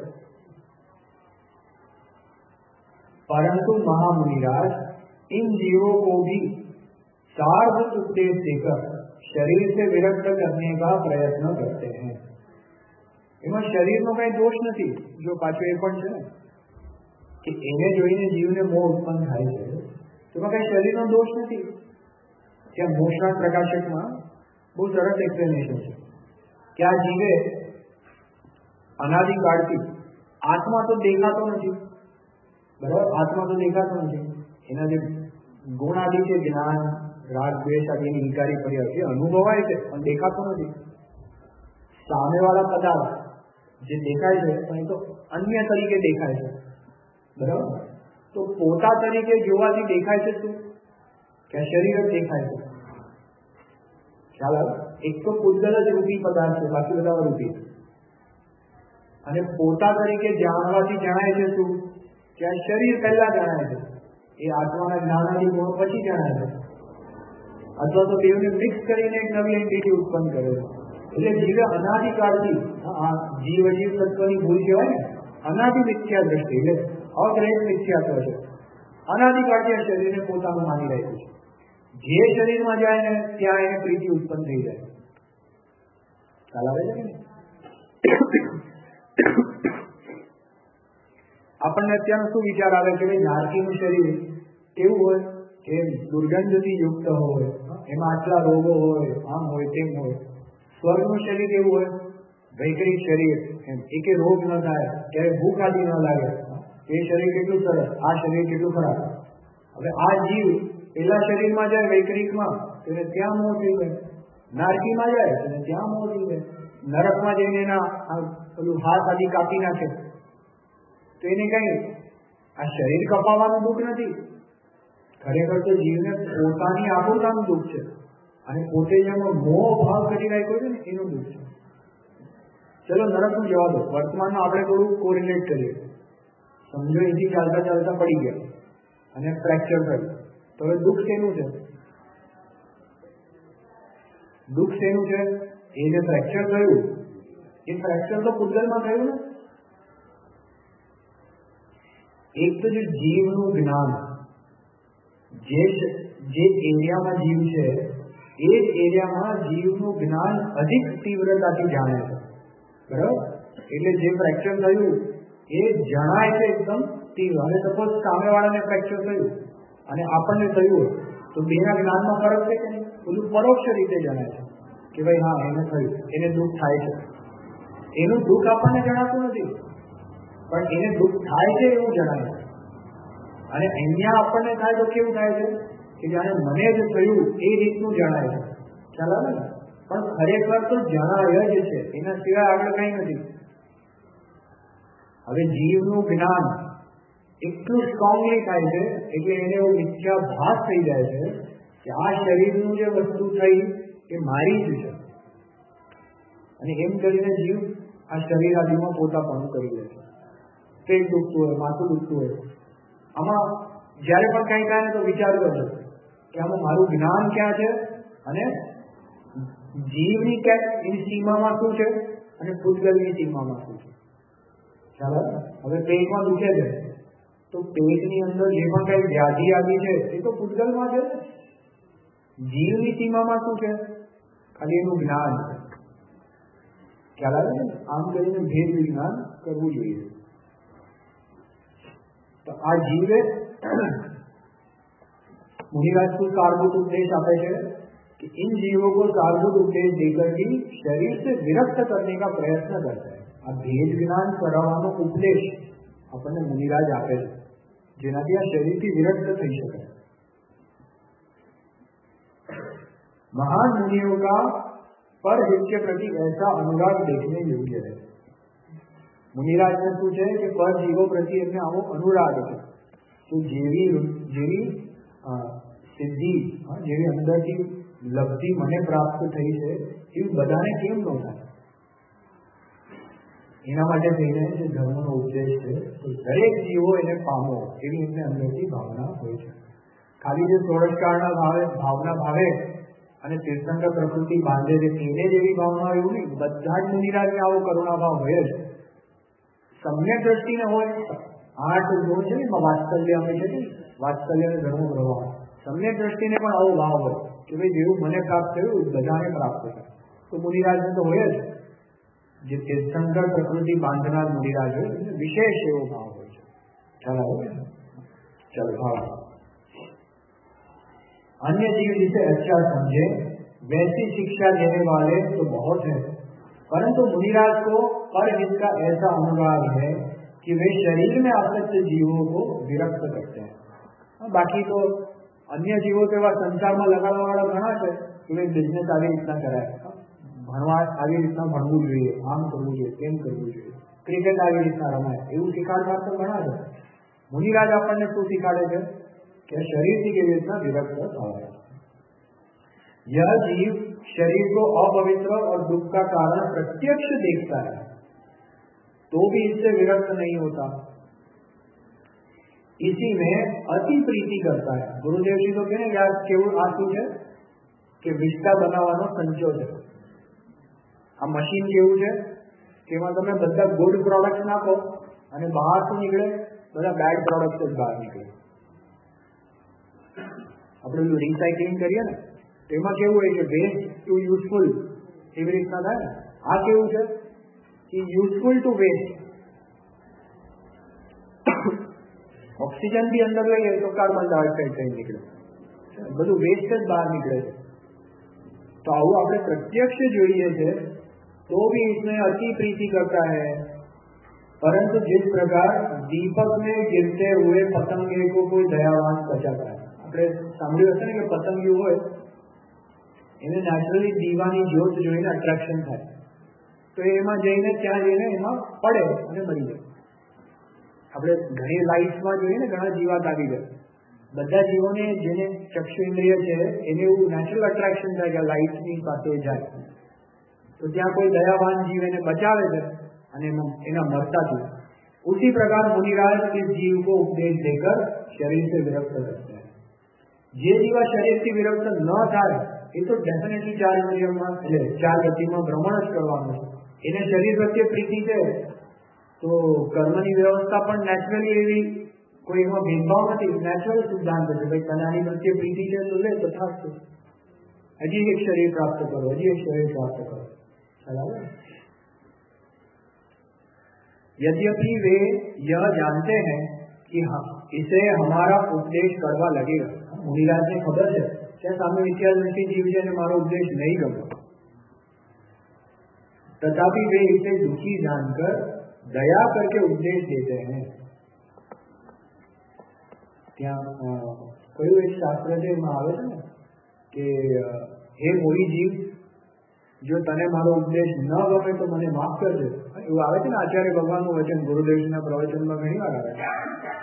परंतु महामुनिराज इन जीवों को भी सारभूत उपदेश देकर शरीर से विरक्त करने का प्रयत्न करते हैं. એમાં શરીરનો કઈ દોષ નથી. જો પાછો એ પણ છે ને કે એને જોઈને જીવને મોહ ઉત્પન્ન થાય છે, એમાં કઈ શરીરનો દોષ નથી. ત્યાં મોક્ષના પ્રકાશકમાં બહુ સરસ એક્સપ્લેનેશન છે કે આ જીવે અનાદિકાળથી આત્મા તો દેખાતો નથી, બરાબર? આત્મા તો દેખાતો નથી. એના જે ગુણ આદિ છે, જ્ઞાન, રાગ, દ્વેષ આદિની વિકારી પર્યાય છે, અનુભવાય છે પણ દેખાતો નથી. સામેવાળા પદાર્થ જે દેખાય છે પણ એ તો અન્ય તરીકે દેખાય છે, બરાબર? તો પોતા તરીકે જોવાથી દેખાય છે શું? કે શરીર જ દેખાય છે. ખ્યાલ આવે? એક તો પૂતગલ જ રૂપી પદાર્થ છે, બાકી બધા રૂપી. અને પોતા તરીકે જાણવાથી જણાય છે શું? કે આ શરીર પહેલા જણાય છે, એ આત્માના જ્ઞાનાદી ગુણો પછી જણાય છે. અથવા તો બેવને મિક્સ કરીને એક નવી એન્ટિટી ઉત્પન્ન કરે છે. એટલે જીવે અનાદિકાળથી, આ જીવ તત્વની ભૂલ કહેવાય ને, અનાદિ મિથ્યા દ્રષ્ટિ, એટલે અગ્રહિત મિથ્યાત્વ છે. અનાદિકાળથી આ શરીરને પોતાનું માની રાખ્યું છે. જે શરીરમાં જાય ને ત્યાં એને પ્રીતિ ઉત્પન્ન થઈ જાય. ખ્યાલ આવે છે ને? આપણને અત્યારનો શું વિચાર આવે કે ભાઈ નારકીનું શરીર કેવું હોય કે દુર્ગંધથી યુક્ત હોય, એમાં આટલા રોગો હોય, આમ હોય, તેમ હોય. સ્વર્ગનું શરીર એવું હોય, વૈકરિક શરીર, એકે રોગ ન થાય, ક્યારે ભૂખ આદિ ન લાગે. એ શરીર કેટલું સરસ, આ શરીર કેટલું ખરાબ. હવે આ જીવ પેલા શરીરમાં જાય વૈકરિકમાં, તેને ત્યાં મોહ થઈ જાય. નારકીમાં જાય તેને ત્યાં મોહ થઈ જાય. નરકમાં જઈને એના પેલું હાથ આદિ કાપી નાખે તો એને કઈ આ શરીર કપાવવાનું દુઃખ નથી, ખરેખર તો જીવને પોતાની આબરૂનું દુઃખ છે, અને પોતે જેમાં મોહ ભાવ કરી રાખ્યો છે ને એનું દુઃખ છે. ચલો નરકનું જવા દો, વર્તમાનમાં આપણે થોડું કોરિલેટ કરીએ. સમજો એથી ચાલતા ચાલતા પડી ગયા અને ફ્રેક્ચર થયું, તો હવે દુઃખ શેનું છે? દુઃખ શેનું છે? એ જે ફ્રેક્ચર થયું એ ફ્રેક્ચર તો પૂતગલમાં થયું ને. એક તો જે જીવનું જ્ઞાન, જે એરિયામાં જીવ છે એ જ એરિયામાં જીવનું જ્ઞાન અધિક તીવ્રતાથી જાણે છે, બરાબર? એટલે જે ફ્રેક્ચર થયું એ જણાય છે એકદમ તીવ્ર. અને સપોઝ સામેવાળાને ફ્રેક્ચર થયું અને આપણને થયું તો બેના જ્ઞાનમાં ફરક છે કે નહીં? બધું પરોક્ષ રીતે જણાય છે કે ભાઈ હા એને થયું, એને દુઃખ થાય છે. એનું દુઃખ આપણને જણાતું નથી, પણ એને દુઃખ થાય છે એવું જણાય છે. અને અહીંયા આપણને થાય તો કેવું થાય છે કે જાણે મને જ થયું એ રીતનું જણાય છે. ખ્યાલ આવે ને? પણ ખરેખર તો જણાય જ છે, એના સિવાય આગળ કઈ નથી. હવે જીવનું જ્ઞાન એટલું સ્ટ્રોંગલી થાય છે એટલે એને એવું મિથ્યાભાસ થઈ જાય છે કે આ શરીરનું જે વસ્તુ થઈ એ મારી જ છે, અને એમ કરીને જીવ આ શરીર આદિમાં પોતાપણું કરી લે છે. પેટ દુખતું હોય, માથું દુખતું હોય, આમાં જ્યારે પણ કંઈ થાય ને તો વિચાર કરજો કે આમાં મારું જ્ઞાન ક્યાં છે અને જીવની ક્યાં સીમામાં શું છે અને પૂતગલની સીમામાં શું છે. ચાલો હવે પેટમાં દુખે છે તો પેટની અંદર જે પણ કઈ વ્યાધિ આવી છે એ તો પૂતગલમાં છે. જીવની સીમામાં શું છે? ખાલી એનું જ્ઞાન છે. ખ્યાલ આવે છે? આમ કરીને ભેદ વિજ્ઞાન કરવું જોઈએ. तो आ जीवे मुनिराज को सारभूत उपदेश आपे है कि इन जीवों को सारभूत उपदेश देकर भी शरीर से विरक्त करने का प्रयत्न करता है. आ भेद ज्ञान करावવાનો ઉપદેશ આપણને મુનિરાજ આપે છે જેનાથી આ શરીરથી વિરक्त થઈ શકે. महान मुनियों का पर हित के प्रति ऐसा अनुराग देखने योग्य है. मुनिराज ने पूछे कि पर जीवों प्रति एમને આવો અનુરાગ છે તો જેવી સિદ્ધિ જેવી અંદરથી લબ્ધિ મને પ્રાપ્ત થઈ છે એ બધાને કેમ ન થાય. એના માટે થઈને જે ધર્મનો ઉપદેશ છે તો દરેક જીવો એને પામો એવી એમને અંદરથી ભાવના હોય છે. ખાલી જે સોળસકાળના ભાવના ભાવે અને તીર્થંકર પ્રકૃતિ બાંધે છે એને જેવી ભાવના એવું નહીં. બધા જ મુનિરાજને આવો કરુણાભાવ હોય જ. सम्यक दृष्टि न हो 8 गुण છે ને વાત્સલ્ય અમે છે ને વાત્સલ્ય ને ધર્મ પ્રભાવ सम्यक दृष्टि ने પણ આવો ભાવ હોય કે ભાઈ જેવું મને પ્રાપ્ત થયું બધાને પ્રાપ્ત થાય. તો મુનિરાજને તો હોય જ. જે તીર્થંકર પ્રકૃતિ બાંધનાર મુનિરાજ હોય એને વિશેષ એવો ભાવ હોય છે. ચાલો चलो भाव अन्य जीव जिसे अच्छा समझे वैसी शिक्षा देने वाले तो बहुत है, परंतु मुनिराज को पर जिसका ऐसा अनुराग है कि वे शरीर में आसक्त जीवों को विरक्त करते हैं. बाकी तो अन्य जीवो तो एवं संसार में लगाड़वा वाला घणा है कि भाई बिजनेस આવી રીતના કરાય, ભણવા આવી રીતના ભણવું જોઈએ, આમ કરવું જોઈએ, તેમ કરવું જોઈએ, ક્રિકેટ આવી રીતના રમાય એવું શીખાડનાર તો ઘણા છે. મુનિરાજ આપણને શું શીખાડે છે કે શરીરથી કેવી રીતના વિરક્ત થવાય. यह जीव शरीर को अपवित्र और दुख का कारण प्रत्यक्ष देखता है तो भी इससे विरक्त नहीं होता. इसी में अति प्रीति करता है. गुरुदेव जी तो कहने यार केवल आंसू है कि विष्टा बनावવાનો સંચો છે. આ મશીન જેવું છે કે એમાં તમે બધા ગુડ પ્રોડક્ટ નાખો અને બહાર શું નીકળે? બધા બેડ પ્રોડક્ટ જ બહાર નીકળે. આપણે જો રિસાયકલિંગ કરીએ ને એમાં કેવું હોય છે વેસ્ટ ટુ યુઝફુલ એવી રીતના થાય ને. આ કેવું છે કે યુઝફુલ ટુ વેસ્ટ. ઓક્સિજન બી અંદર લઈએ તો કાર્બન ડાયોક્સાઇડ કઈ નીકળે, બધું વેસ્ટ જ બહાર નીકળે છે. તો આવું આપણે પ્રત્યક્ષ જોઈએ છે तो भी इसमें अति प्रीति करता है, परंतु जिस प्रकार दीपक में गिरते हुए पतंगे को कोई दयावान बचाता है. આપણે સાંભળ્યું હશે ને કે પતંગિયું હોય એને નેચરલી દીવાની જ્યોત જોઈને અટ્રેક્શન થાય તો એમાં જઈને ત્યાં જઈને એમાં પડે અને મરી જાય. આપણે ઘણી લાઈફમાં જોઈએ ને ઘણા જીવાત આવી ગયા, બધા જીવોને જેને ચક્ષુ ઇન્દ્રિય છે એને એવું નેચરલ અટ્રેક્શન થાય કે લાઈટની પાસે જાય, તો ત્યાં કોઈ દયાવાન जीव એને बचावे છે અને એના मरता उसी प्रकार मुनिराज इस जीव को उपदेश देकर शरीर से विरक्त करते हैं। જે જીવા શરીરથી વિરક્ત ન થાય એ તો ડેફિનેટલી 4 ઇન્દ્રિયોમાં એટલે 4 ગતિમાં ભ્રમણ જ કરવાનું છે. એને શરીર પ્રત્યે પ્રીતિ છે તો કર્મની વ્યવસ્થા પણ નેચરલી એવી કોઈ એમાં ભેદભાવ નથી, નેચરલ સિદ્ધાંત છે ભાઈ તને આની પ્રત્યે પ્રીતિ છે તો લે તો થાશે, હજી એક શરીર પ્રાપ્ત કરો, હજી એક શરીર પ્રાપ્ત કરો. બરાબર. यद्यपि वे यह जानते हैं कि इसे हमारा उपदेश करवा लगेगा, मुनिराज ने खबर है क्या सामने विद्यार्थी जीव जी ने मारो उपदेश नहीं गमा, तथापि वे इसे दुखी जानकर दया करके उपदेश देते हैं. ત્યાં કયું એક શાસ્ત્ર છે એમાં આવે છે ને કે હે મોરી જીવ, જો તને મારો ઉપદેશ ન ગમે તો મને માફ કરજો. એવું આવે છે ને આચાર્ય ભગવાનનું વચન ગુરુદેવના પ્રવચનમાં ઘણી વાર આવે છે.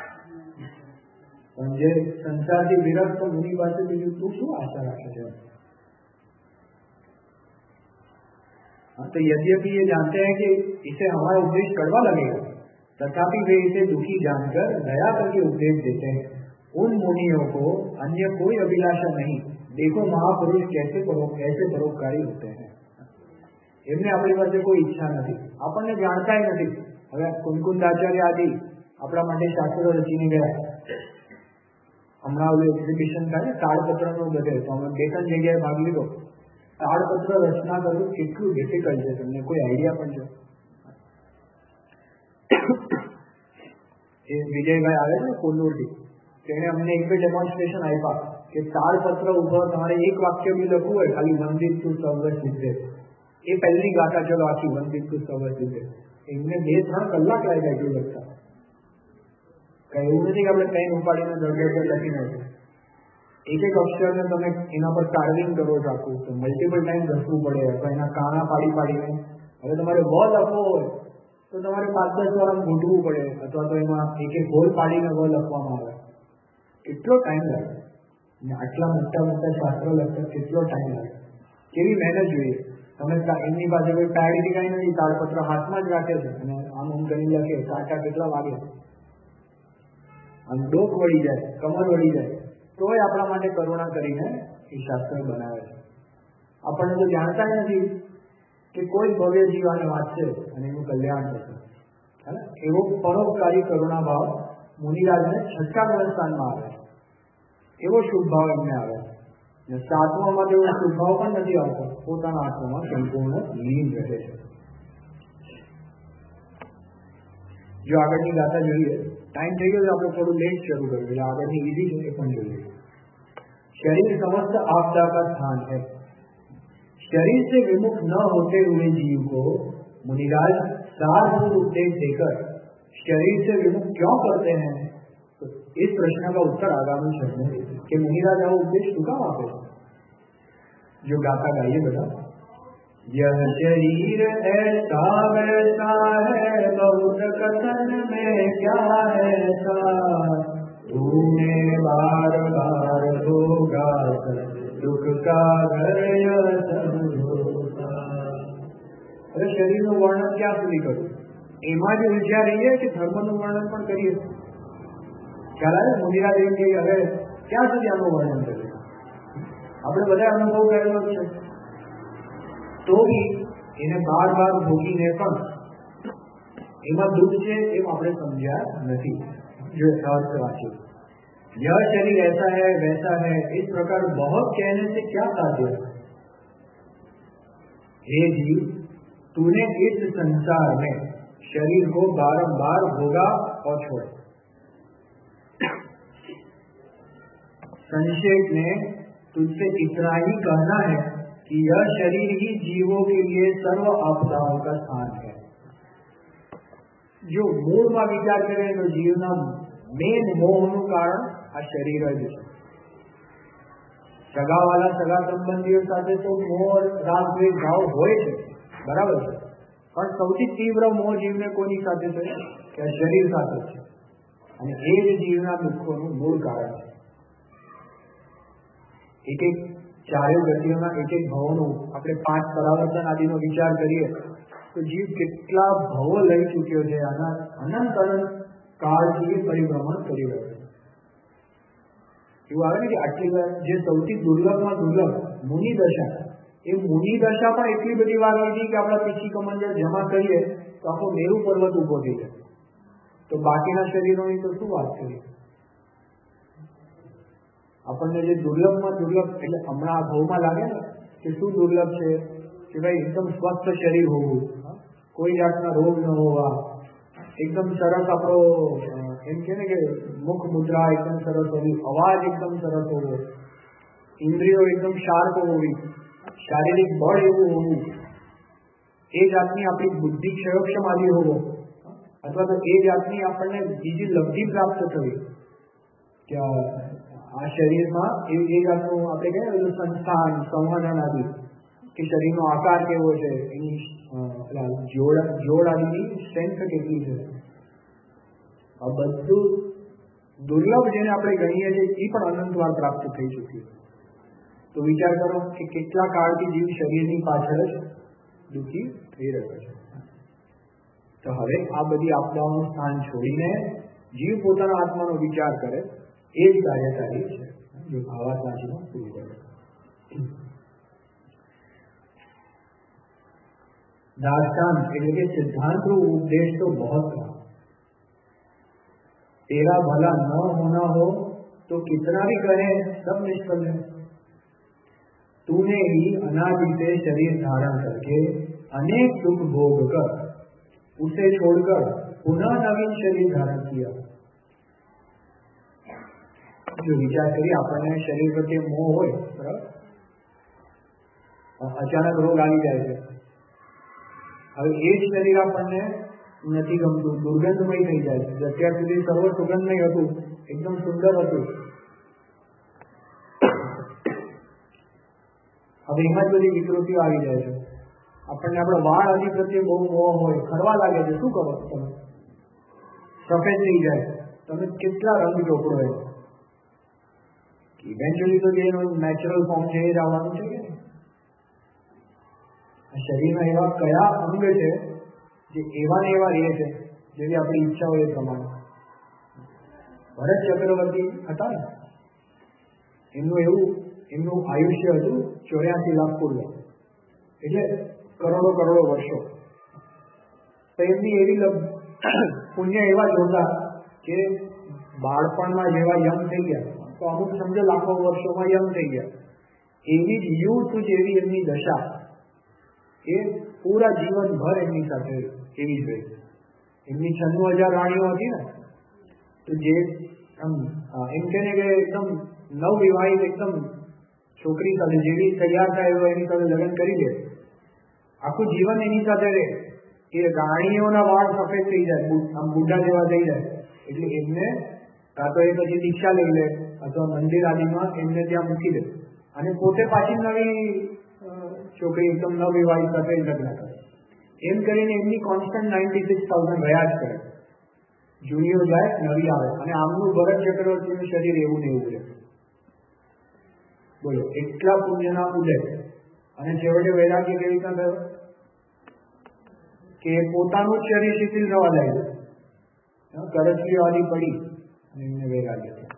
પણ જે સંસારથી વિરક્ત મુનિ પાસે બીજું તું શું આશા રાખે છે? तो यद्यपि ये जानते हैं कि इसे हमारा उपदेश कड़वा लगेगा, तथापि वे इसे दुखी जानकर दया करके उपदेश देते हैं. उन मुनियों को अन्य कोई अभिलाषा नहीं. देखो महापुरुष कैसे परोपकारी होते हैं. એમને આપણી પાસે કોઈ ઈચ્છા નથી, આપણને જાણતા નથી. હવે કુંકુંદાચાર્ય આદિ આપણા માટે શાસ્ત્રો રચીને ગયા. હમણાં ઓલું એક્ઝિબિશન થાય તાળપત્રનું બધે, તો અમે 2-3 જગ્યાએ ભાગ લીધો. તાળપત્ર રચના કરવું કેટલું ડિફિકલ્ટ છે, તમને કોઈ આઈડિયા પણ છે? એ વિજયભાઈ આવે છે કોલ્લુરથી, તેને અમને એક ડેમોન્સ્ટ્રેશન આપ્યા કે તાળપત્ર ઉપર તમારે એક વાક્ય બી લખવું હોય, ખાલી વંદિત તું સર્વ સિદ્ધે, એ પહેલી ગાથા ચલો આખી વંદિત તું સર્વ સિદ્ધે, એમને 2-3 કલાક લાગ્યા એટલું લખતા. કઈ એવું નથી કે આપણે પેન ઉપાડીને દરદર લખી નાખીએ. એક અક્ષરને તમે એના પર કાર્વિંગ કરો છો આખું, તો મલ્ટિપલ ટાઈમ ઘસવું પડે, અથવા એના કાણા પાડીને. હવે તમારે વ લખવો હોય તો તમારે 5-10 વાર ગોઠવું પડે, અથવા તો એમાં એક હોલ પાડીને વ લખવામાં આવે. કેટલો ટાઈમ લાગે, આટલા મોટા શાસ્ત્રો લખતા કેટલો ટાઈમ લાગે, કેવી મહેનત જોઈએ. તમે એમની પાસે કોઈ પેડ કે કઈ નથી, તાળપત્ર હાથમાં જ રાખે છે અને આમ કરીને લખે, કાંટા કેટલા વાગે, આમ ડોક વળી જાય, કમર વળી જાય, તોય આપણા માટે કરુણા કરીને એ શાસ્ત્ર બનાવે છે. આપણને તો જાણતા નથી કે કોઈ ભવ્ય જીવ આને વાંચશે અને એનું કલ્યાણ થશે. એવો પરોપકારી કરુણા ભાવ મુનિરાજને 6ઠા ગુણસ્થાનમાં આવે છે. એવો શુભ ભાવ એમને આવે છે. 7મામાં તો એવો શુભ ભાવ પણ નથી આવતો, પોતાના આત્મામાં સંપૂર્ણ લીન રહે છે. જો આગળની ગાથા જોઈએ, ટાઈમ થઈ ગયો, આપણે થોડું લેટ શરૂ કર્યું, એટલે આગળની ઈઝી છે એ પણ જોઈએ. शरीर समस्त आपदा का स्थान है. शरीर से विमुख न होते हुए जीव को मुनिराज सारभूत उपदेश देकर शरीर से विमुख क्यों करते हैं, तो इस प्रश्न का उत्तर आगामी शब्द में देते कि मुनिराज वो उपदेश क्यों आपे. जो गाता गाइए बेटा. यह शरीर ऐसा वैसा है, बहुत कथन में क्या ऐसा, तूने बार बार होगा दुख का घर. अरे शरीरનું વર્ણન ક્યાં સુધી કરું, એમાં જ ઉલઝ્યા રહીએ કે ધર્મનું વર્ણન પણ કરીએ. ખ્યાલ આવે? મુનિરાજ એમ કે હવે ક્યાં સુધી આનું વર્ણન કરીએ? આપણે બધા અનુભવ કરેલો છે, તો બી એને બાર ભોગીને પણ એમાં દુઃખ છે એમ આપણે સમજ્યા નથી. जो अर्थ वाक्य यह शरीर ऐसा है वैसा है, इस प्रकार बहुत कहने से क्या साध्य है. हे जीव, तूने इस संसार में शरीर को बारंबार भोगा और छोड़ा. संक्षेप में तुझसे इतना ही कहना है कि यह शरीर ही जीवों के लिए सर्व आपदाओं का स्थान है. जो મૂળમાં વિચાર કરે તો જીવના મેન મોહનું કારણ આ શરીર જ છે. સગાવાલા સગા સંબંધીઓ સાથે તો મોહ રાગ દ્વેષ ભાવ હોય છે, બરાબર છે, પણ સૌથી તીવ્ર મોહ જીવને કોની સાથે છે કે આ શરીર સાથે છે. અને એ જ જીવના દુઃખોનું મૂળ કારણ છે. એક એક ચારે ગતિઓના એક એક ભવોનું આપણે 5 પરાવર્તન આદિનો વિચાર કરીએ તો જીવ કેટલા ભવો લઈ ચૂક્યો છે. આના અનંત કાળથી પરિભ્રમણ કરી રહ્યો છે. એવું આવે ને કે આટલી વાર જે સૌથી દુર્લભમાં દુર્લભ મુનિ દશા, એ મુનિ દશા પણ એટલી બધી વાર હોય છે કે આપણા પીછી કમંડળ જમા કરીએ તો આખો મેરુ પર્વત ઉભો થઈ જાય. તો બાકીના શરીરોની તો શું વાત કરીએ. આપણને જે દુર્લભમાં દુર્લભ, એટલે હમણાં આ ભાવમાં લાગે ને કે શું દુર્લભ છે કે ભાઈ એકદમ સ્વસ્થ શરીર હોવું, કોઈ જાતના રોગ ન હોવા, એકદમ સરસ આપણો એમ કે ને કે મુખ મુદ્રા એકદમ સરસ હોવી, અવાજ એકદમ સરસ હોવો, ઇન્દ્રિયો એકદમ શાર્પ હોવી, શારીરિક બળ એવું હોવું, એ જાતની આપણી બુદ્ધિ ક્ષયોક્ષમાદી હોવો, અથવા તો એ જાતની આપણને બીજી લબ્ધિ પ્રાપ્ત થવી કે આ શરીરમાં એ જાતનું આપણે કહીએ સંસ્થાન સંવર્ધન આદિ, કે શરીરનો આકાર કેવો છે, એની જોડ આદિની સ્ટ્રેન્થ કેટલી છે, આ બધું દુર્લભ જેને આપણે ગણીએ છીએ એ પણ અનંતવાર પ્રાપ્ત થઈ ચૂક્યું. તો વિચાર કરો કે કેટલા કાળથી જીવ શરીરની પાછળ જ દુઃખી થઈ રહ્યો છે. તો હવે આ બધી આપદાઓનું સ્થાન છોડીને જીવ પોતાના આત્માનો વિચાર કરે એ જ કાર્યકારી છે, જે ભાવાત્માજીમાં પૂરી કરે. दार्शनिक એટલે કે सिद्धांत उपदेश तो बहुत था, तेरा भला न होना हो तो कितना भी कहे सब निष्फल है. तूने ही अनादि से शरीर धारण करके अनेक दुख भोग कर उसे छोड़कर पुनः नवीन शरीर धारण किया. जो विचार करिए આપણને શરીર પ્રત્યે મોહ હોય, બરાબર, અચાનક રોગ આવી જાય છે. હવે એ જ શરીર આપણને નથી ગમતું, દુર્ગંધમય થઈ જાય છે. અત્યાર સુધી સર્વ સુગંધમય હતું, એકદમ સુંદર હતું, હવે એમાં જ બધી વિકૃતિઓ આવી જાય છે. આપણને આપણા વાળ આદિ પ્રત્યે બહુ મોહ હોય, ખરવા લાગે છે. શું કરો તમે? સફેદ થઈ જાય, તમે કેટલા રંગ ચોપડો એમ. ઇવેન્ચ્યુઅલી તો જે એનો નેચરલ ફોર્મ છે એ જ આવવાનું છે કે શરીરના એવા કયા અંગ છે જે એવા ને એવા રહે છે જેવી આપણી ઈચ્છા હોય એ પ્રમાણે. ભરત ચક્રવર્તી હતા ને, એમનું આયુષ્ય હતું 84 લાખ પૂર્વ, એટલે કરોડો કરોડો વર્ષો. તો એમની એવી પુણ્ય એવા જોરદાર કે બાળપણમાં જેવા યંગ થઈ ગયા તો અમુક સમજો લાખો વર્ષોમાં યંગ થઈ ગયા. એવી જ યુથ જેવી એમની દશા એ પૂરા જીવનભર એમની સાથે એવી જ રહી. એમની 96,000 રાણીઓ હતી ને, તો જે એમ કે ને કે એકદમ નવવિવાહિત એકદમ છોકરી સાથે જેવી તૈયાર થાય એવો એની સાથે લગ્ન કરી દે, આખું જીવન એની સાથે રહે. એ રાણીઓના વાળ સફેદ થઈ જાય, આમ બુઢા જેવા થઈ જાય. એટલે એમને કાં તો એ પછી દીક્ષા લઈ લે અથવા મંદિર આદિમાં એમને ત્યાં મૂકી દે અને પોતે પાછી નવી છોકરી એકદમ નવવિવાહિત સાથે લગ્ન કરે. એમ કરીને એમની કોન્સ્ટન્ટ 96,000 રહ્યા જ કરે. જૂનીઓ જાય, નવી આવે, અને આમનું ભરત ચક્રવર્તીનું શરીર એવું ને એવું રહે. બોલો, એટલા પુણ્યના ઉદય. અને છેવટે વૈરાગ્ય કેવી રીતના થયો કે પોતાનું જ શરીર શિથિલ થવા લાગ્યું, કરચલીઓ આદિ પડી અને એમને વૈરાગ્ય થયો.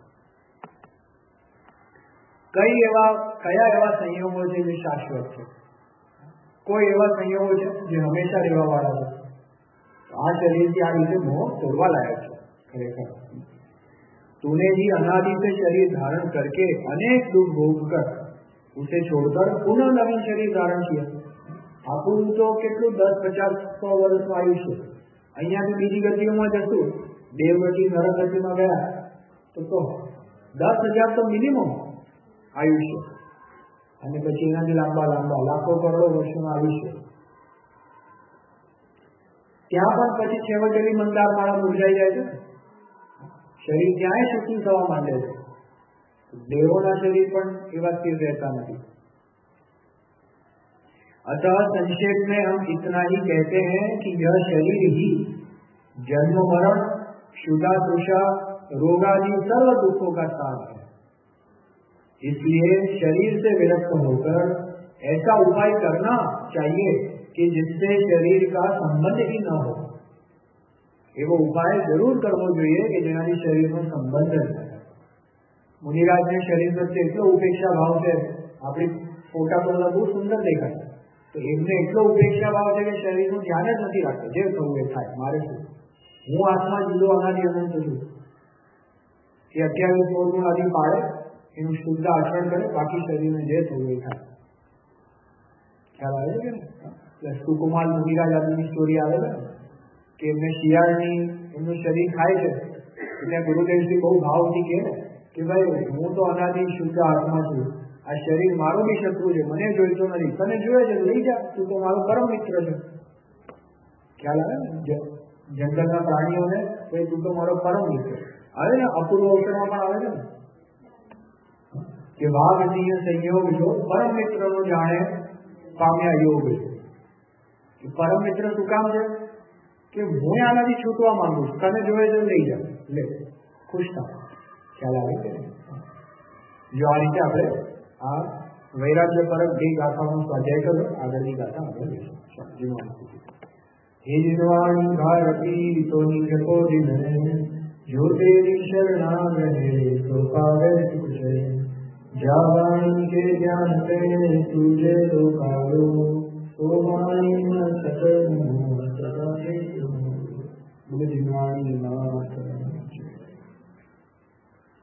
કયા એવા સંયોગો છે જે શાશ્વત છે? કોઈ એવા સંયોગો છે જે હંમેશા રહેવા વાળા છે? આ શરીરથી આ રીતે મોહ તોડવા લાયક છે ખરેખર. तूने ही अनादि से शरीर धारण करके अनेक दुख भोग कर उसे छोड़कर पुनः नवीन शरीर धारण किया. આપણું તો કેટલું 10, 50, 100 વર્ષનું આયુષ્ય. અહીંયાથી બીજી ગતિઓમાં જશું, દેવગતિ નરગતિમાં ગયા તો 10,000 તો મિનિમમ આયુષ્ય, અને પછી એનાથી લાંબા લાખો કરોડો વર્ષનું આયુષ્ય. ત્યાં પણ પછી છેવટેલી મંદાર માળા મુરઝાઈ જાય છે. શરીર ત્યાંય શિથિલ થવા માંડે છે. દેવોના શરીર પણ એવા સ્થિર રહેતા નથી. अतः संक्षेप में हम इतना ही कहते हैं कि यह शरीर ही जन्म मरण, क्षुधा तृषा, रोगादि सर्व दुखों का सार है। इसलिए शरीर से विरक्त होकर ऐसा उपाय करना चाहिए कि जिससे शरीर का संबंध ही न हो। एवो उपाय जरूर करવો જોઈએ કે જેનાથી શરીરનો સંબંધ જ થાય। મુનિરાજને શરીર પ્રત્યે એટલો ઉપેક્ષા ભાવ છે, આપણી ફોટા તો બહુ સુંદર દેખાય, તો એમને એટલો ઉપેક્ષા ભાવ છે કે શરીરનું ધ્યાન જ નથી રાખતો, જે થવું એ થાય, મારે શું, હું આત્મા જુદો અનાદિ અનંત છું। એ 28 મૂળગુણ આદિ પાડે, એનું શુદ્ધ આચરણ કરે, બાકી શરીરને જે થવું એ થાય। ખ્યાલ આવે છે કે સુકુમાર મુનિરાજ આદિની સ્ટોરી આવે છે કે એમને શિયાળની એમનું શરીર ખાય છે, એટલે ગુરુદેવશ્રી બહુ ભાવથી કહે કે ભાઈ હું તો અનાદિ શુદ્ધ આત્મા છું, આ શરીર મારો બી શત્રુ છે, મને જોઈતો નથી, તને જોઈએ છે લઈ જા, તું તો મારો પરમ મિત્ર છે। ખ્યાલ આવે ને જંગલના પ્રાણીઓને તું તો મારો પરમ મિત્ર આવે ને, અપૂર્વ અવસરમાં પણ આવે છે ને કે વાઘ સિંહ સંયોગ જો પરમ મિત્રનો જાણે પામ્યા યોગ છે। પરમ મિત્ર શું કામ છે કે હું આનાથી છૂટવા માંગુ છું, તને જોયે તો લઈ જા, લે ખુશ થા। ખ્યાલ આવે છે જો આ રીતે આપણે આ વૈરાગ્ય પરક બે ગાથાઓનો સ્વાધ્યાય કર્યો, આગળની ગાથા આપણે લઈશું। હે જીનવાણી ભારતી તો નિજકો દિન જો તેરી શરણા રહે તો પાવે સુખ છે, જાવાણી કે જ્ઞાન તે તુજે તો કાયો તો વાણી ન સકલ બોલે જીનવાણી નાથ।